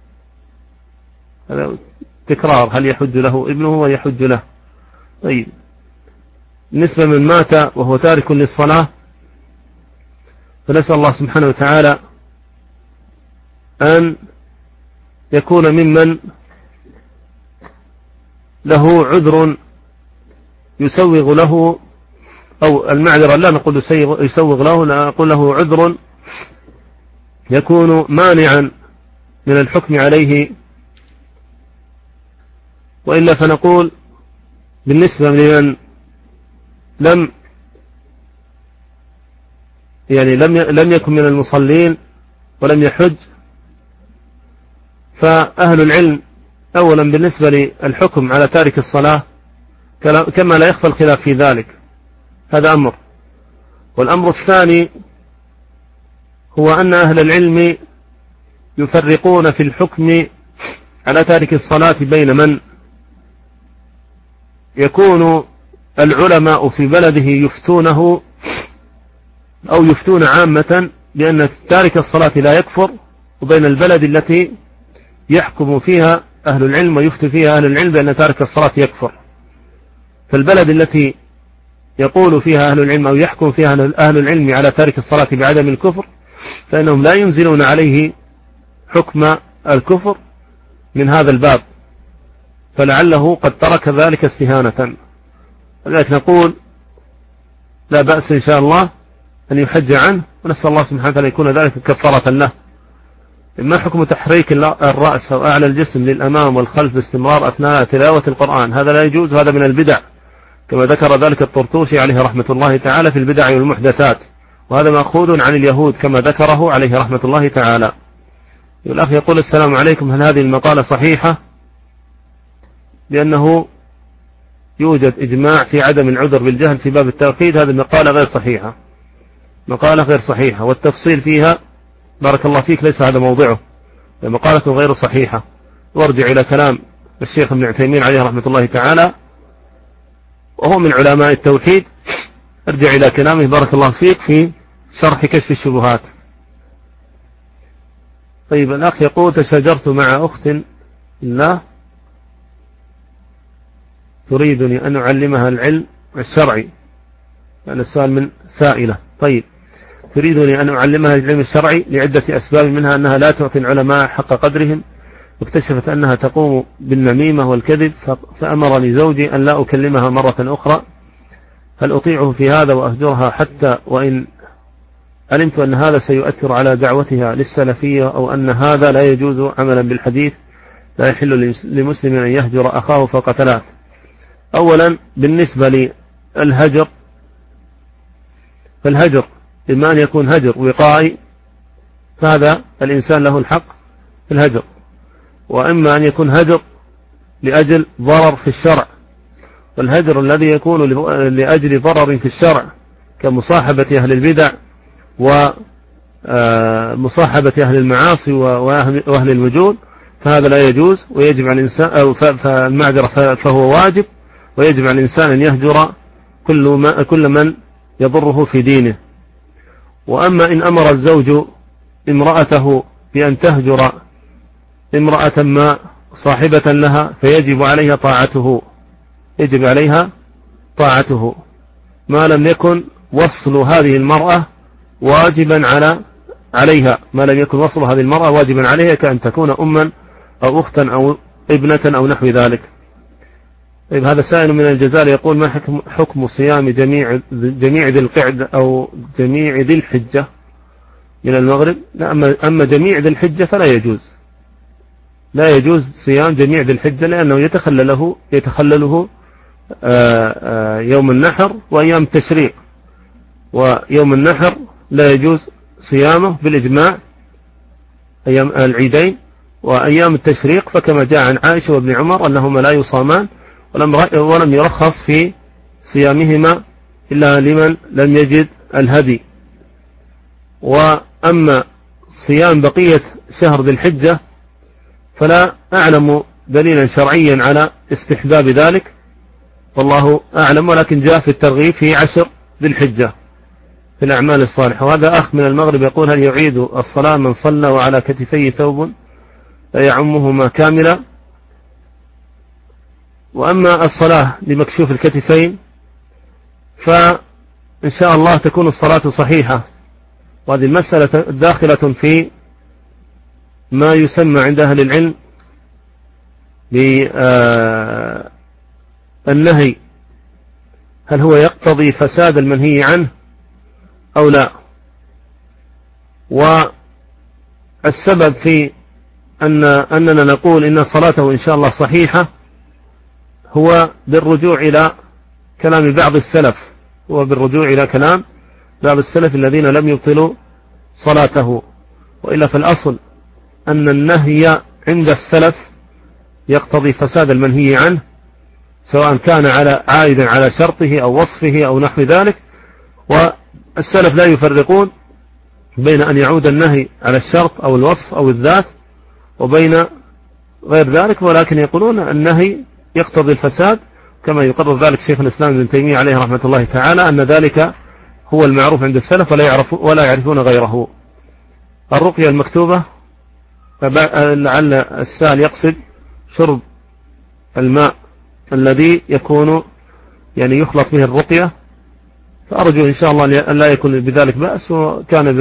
تكرار: هل يحج له ابنه ويحج له؟ طيب، بالنسبة من مات وهو تارك للصلاة فنسأل الله سبحانه وتعالى أن يكون ممن له عذر يسوغ له، أو المعذرة لا نقول يسوغ له، لا نقول له عذر يكون مانعا من الحكم عليه، وإلا فنقول بالنسبة لمن لم يعني لم لم يكن من المصلين ولم يحج، فأهل العلم أولا بالنسبة للحكم على تارك الصلاة كما لا يخفى الخلاف في ذلك، هذا أمر. والأمر الثاني هو أن أهل العلم يفرقون في الحكم على تارك الصلاة بين من يكون العلماء في بلده يفتونه أو يفتون عامة بأن تارك الصلاة لا يكفر، وبين البلد التي يحكم فيها أهل العلم ويفتي فيها أهل العلم بأن تارك الصلاة يكفر. فالبلد التي يقول فيها أهل العلم أو يحكم فيها أهل العلم على تارك الصلاة بعدم الكفر فإنهم لا ينزلون عليه حكم الكفر من هذا الباب، فلعله قد ترك ذلك استهانة. لذلك نقول لا بأس إن شاء الله أن يحج عنه، ونسأل الله سبحانه وتعالى يكون ذلك كفارة له. إما حكم تحريك الرأس أو أعلى الجسم للأمام والخلف باستمرار أثناء تلاوة القرآن، هذا لا يجوز، هذا من البدع، كما ذكر ذلك الطرطوشي عليه رحمة الله تعالى في البدع والمحدثات، وهذا مأخوذ عن اليهود كما ذكره عليه رحمة الله تعالى. الأخ يقول: السلام عليكم، هل هذه المقالة صحيحة؟ لأنه يوجد إجماع في عدم العذر بالجهل في باب التوحيد. هذه المقالة غير صحيحة، مقالة غير صحيحة، والتفصيل فيها بارك الله فيك ليس هذا موضعه، مقالة غير صحيحة. وارجع إلى كلام الشيخ ابن عثيمين عليه رحمة الله تعالى، وهو من علماء التوحيد، ارجع إلى كلامه بارك الله فيك في شرح كشف الشبهات. طيب، الأخ يقول: تشاجرت مع أخت الله تريدني أن أعلمها العلم الشرعي. يعني السؤال من سائلة. طيب، تريدني أن أعلمها العلم الشرعي لعدة أسباب، منها أنها لا تعطي العلماء حق قدرهم، واكتشفت أنها تقوم بالنميمة والكذب، فأمرني زوجي أن لا أكلمها مرة أخرى. هل أطيعه في هذا وأهجرها حتى وإن علمت أن هذا سيؤثر على دعوتها للسلفية، أو أن هذا لا يجوز عملا بالحديث لا يحل لمسلم أن يهجر أخاه فوق ثلاث؟ أولا، بالنسبة للهجر، فالهجر إما أن يكون هجر وقائي، فهذا الإنسان له الحق في الهجر، وإما أن يكون هجر لأجل ضرر في الشرع. والهجر الذي يكون لأجل ضرر في الشرع كمصاحبة أهل البدع ومصاحبة أهل المعاصي وأهل الوجود، فهذا لا يجوز، ويجب على الإنسان أو فالمعذرة فهو واجب، ويجب على الإنسان أن يهجر كل, ما كل من يضره في دينه. وأما إن أمر الزوج امرأته بأن تهجر امرأة ما صاحبة لها، فيجب عليها طاعته، يجب عليها طاعته ما لم يكن وصل هذه المرأة واجبا على عليها ما لم يكن وصل هذه المرأة واجبا عليها، كأن تكون أما أو أختا أو ابنة أو نحو ذلك. طيب، هذا سائل من الجزائر يقول: ما حكم, حكم صيام جميع جميع ذي القعدة أو جميع ذي الحجة من المغرب؟ لا، أما, أما جميع ذي الحجة فلا يجوز، لا يجوز صيام جميع ذي الحجة، لأنه يتخلله يتخلله آآ آآ يوم النحر وأيام التشريق، ويوم النحر لا يجوز صيامه بالإجماع أيام العيدين، وأيام التشريق فكما جاء عن عائشة وابن عمر أنهما لا يصامان، ولم ولم يرخص في صيامهما إلا لمن لم يجد الهدي. وأما صيام بقية شهر ذي الحجة فلا أعلم دليلا شرعيا على استحباب ذلك، والله أعلم، ولكن جاء في الترغيب في عشر ذي الحجة في الأعمال الصالحة. وهذا أخ من المغرب يقول: هل يعيد الصلاة من صلى وعلى كتفيه ثوب لا يعمهما كاملا؟ وأما الصلاة لمكشوف الكتفين فإن شاء الله تكون الصلاة صحيحة، وهذه المسألة داخلة في ما يسمى عند أهل العلم بالنهي، هل هو يقتضي فساد المنهي عنه أو لا. والسبب في أن أننا نقول إن صلاته إن شاء الله صحيحة هو بالرجوع إلى كلام بعض السلف، هو بالرجوع إلى كلام بعض السلف الذين لم يبطلوا صلاته. وإلا فالأصل أن النهي عند السلف يقتضي فساد المنهي عنه، سواء كان على عائدا على شرطه أو وصفه أو نحو ذلك. والسلف لا يفرقون بين أن يعود النهي على الشرط أو الوصف أو الذات وبين غير ذلك، ولكن يقولون النهي يقتضي الفساد، كما يقرر ذلك شيخ الإسلام ابن تيمية عليه رحمة الله تعالى، أن ذلك هو المعروف عند السلف ولا يعرف ولا يعرفون غيره. الرقية المكتوبة، لعل السائل يقصد شرب الماء الذي يكون يعني يخلط به الرقية، فأرجو إن شاء الله أن لا يكون بذلك بأس. وكان ابن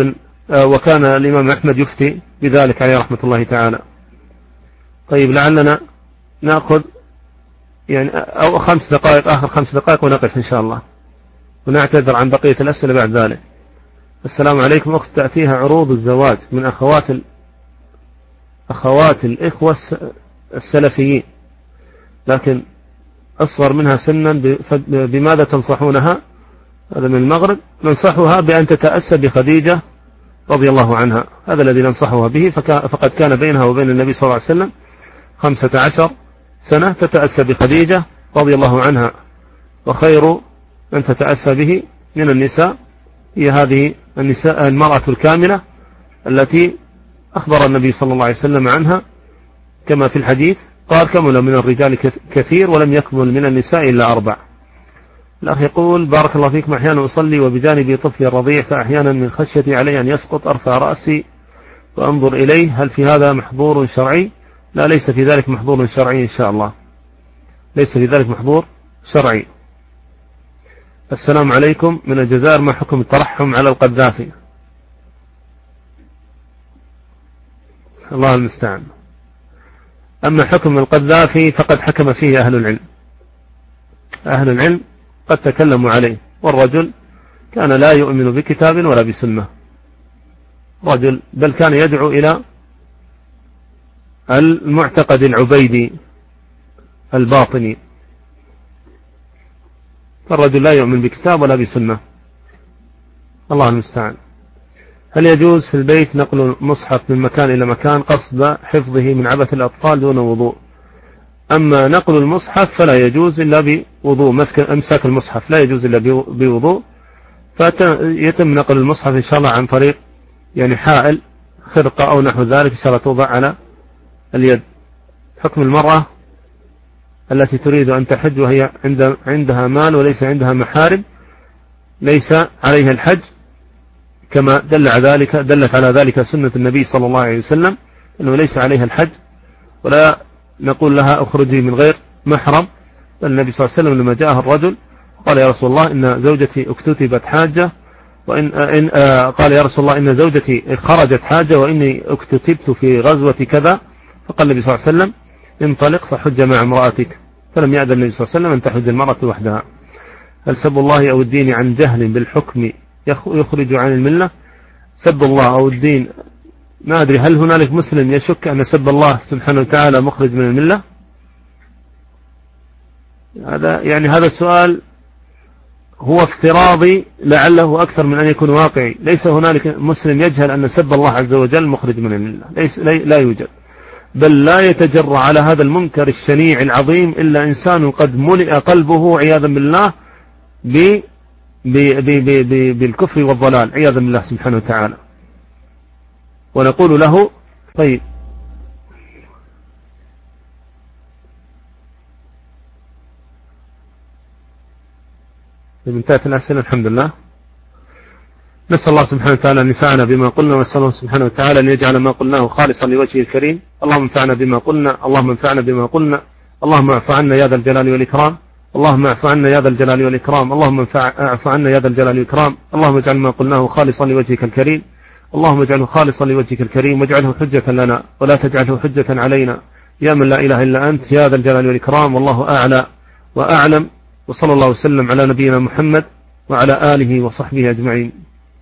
وكان الإمام أحمد يفتي بذلك عليه رحمة الله تعالى. طيب لعلنا نأخذ يعني أو خمس دقائق، آخر خمس دقائق ونقف إن شاء الله، ونعتذر عن بقية الأسئلة بعد ذلك. السلام عليكم. أخت تأتيها عروض الزواج من أخوات أخوات الإخوة السلفيين، لكن أصغر منها سنا، بماذا تنصحونها؟ هذا من المغرب. ننصحها بأن تتأسى بخديجة رضي الله عنها، هذا الذي ننصحها به، فقد كان بينها وبين النبي صلى الله عليه وسلم خمسة عشر سنة، تتأسى بخديجة رضي الله عنها، وخير من تتأسى به من النساء هي هذه النساء المرأة الكاملة التي أخبر النبي صلى الله عليه وسلم عنها كما في الحديث قال: كمل من الرجال كثير ولم يكمل من النساء إلا أربع. الأخ يقول: بارك الله فيكم، أحيانا أصلي وبجانبي طفلي الرضيع، فأحيانا من خشيتي علي أن يسقط أرفع رأسي وأنظر إليه، هل في هذا محظور شرعي؟ لا، ليس في ذلك محظور شرعي إن شاء الله، ليس في ذلك محظور شرعي. السلام عليكم، من الجزائر، ما حكم الترحم على القذافي؟ الله المستعان. أما حكم القذافي فقد حكم فيه أهل العلم، أهل العلم قد تكلموا عليه، والرجل كان لا يؤمن بكتاب ولا بسنة، رجل بل كان يدعو إلى المعتقد العبيدي الباطني، فالرجل لا يؤمن بكتاب ولا بسنة، الله المستعان. هل يجوز في البيت نقل مصحف من مكان إلى مكان قصد حفظه من عبث الأطفال دون وضوء؟ أما نقل المصحف فلا يجوز إلا بوضوء، أمساك المصحف لا يجوز إلا بوضوء، فيتم نقل المصحف إن شاء الله عن طريق يعني حائل، خرقة أو نحو ذلك، إن شاء الله توضع على اليد. حكم المرأة التي تريد أن تحج وهي عندها مال وليس عندها محارم، ليس عليها الحج، كما دل على ذلك دلت على ذلك سنة النبي صلى الله عليه وسلم، أنه ليس عليها الحج، ولا نقول لها أخرجي من غير محرم. النبي صلى الله عليه وسلم لما جاءه الرجل قال: يا رسول الله إن زوجتي اكتتبت حاجة، وإن إن آه قال: يا رسول الله إن زوجتي خرجت حاجة وإني اكتتبت في غزوة كذا، فقال النبي صلى الله عليه وسلم: انطلق فحج مع امرأتك، فلم يأذن النبي صلى الله عليه وسلم أن تحج المرأة وحدها. هل سب الله أو الدين عن جهل بالحكم يخرج عن الملة؟ سب الله أو الدين، ما أدري هل هنالك مسلم يشك أن سب الله سبحانه وتعالى مخرج من الملة؟ هذا يعني هذا السؤال هو افتراضي لعله أكثر من أن يكون واقعي. ليس هنالك مسلم يجهل أن سب الله عز وجل مخرج من الملة، ليس لا يوجد، بل لا يتجرأ على هذا المنكر الشنيع العظيم إلا إنسان قد ملئ قلبه عياذا بالله ب بالكفر والضلال عياذا بالله سبحانه وتعالى. ونقول له: طيب انتهت الأسئلة الحمد لله. نسأل الله سبحانه وتعالى أن ينفعنا بما قلنا، ونسأل الله سبحانه وتعالى أن يجعل ما قلناه خالصا لوجهه الكريم. اللهم انفعنا بما قلنا، اللهم انفعنا بما قلنا، اللهم اعف عنا يا ذا الجلال والإكرام، اللهم اعف عنا يا ذا الجلال والإكرام، اللهم اعف عنا يا ذا الجلال والإكرام. اللهم اجعل ما قلناه خالصا لوجهك الكريم، اللهم اجعله خالصا لوجهك الكريم، واجعله حجة لنا ولا تجعله حجة علينا، يا من لا إله إلا أنت يا ذا الجلال والإكرام. والله أعلى وأعلم، وصلى الله وسلم على نبينا محمد وعلى آله وصحبه أجمعين.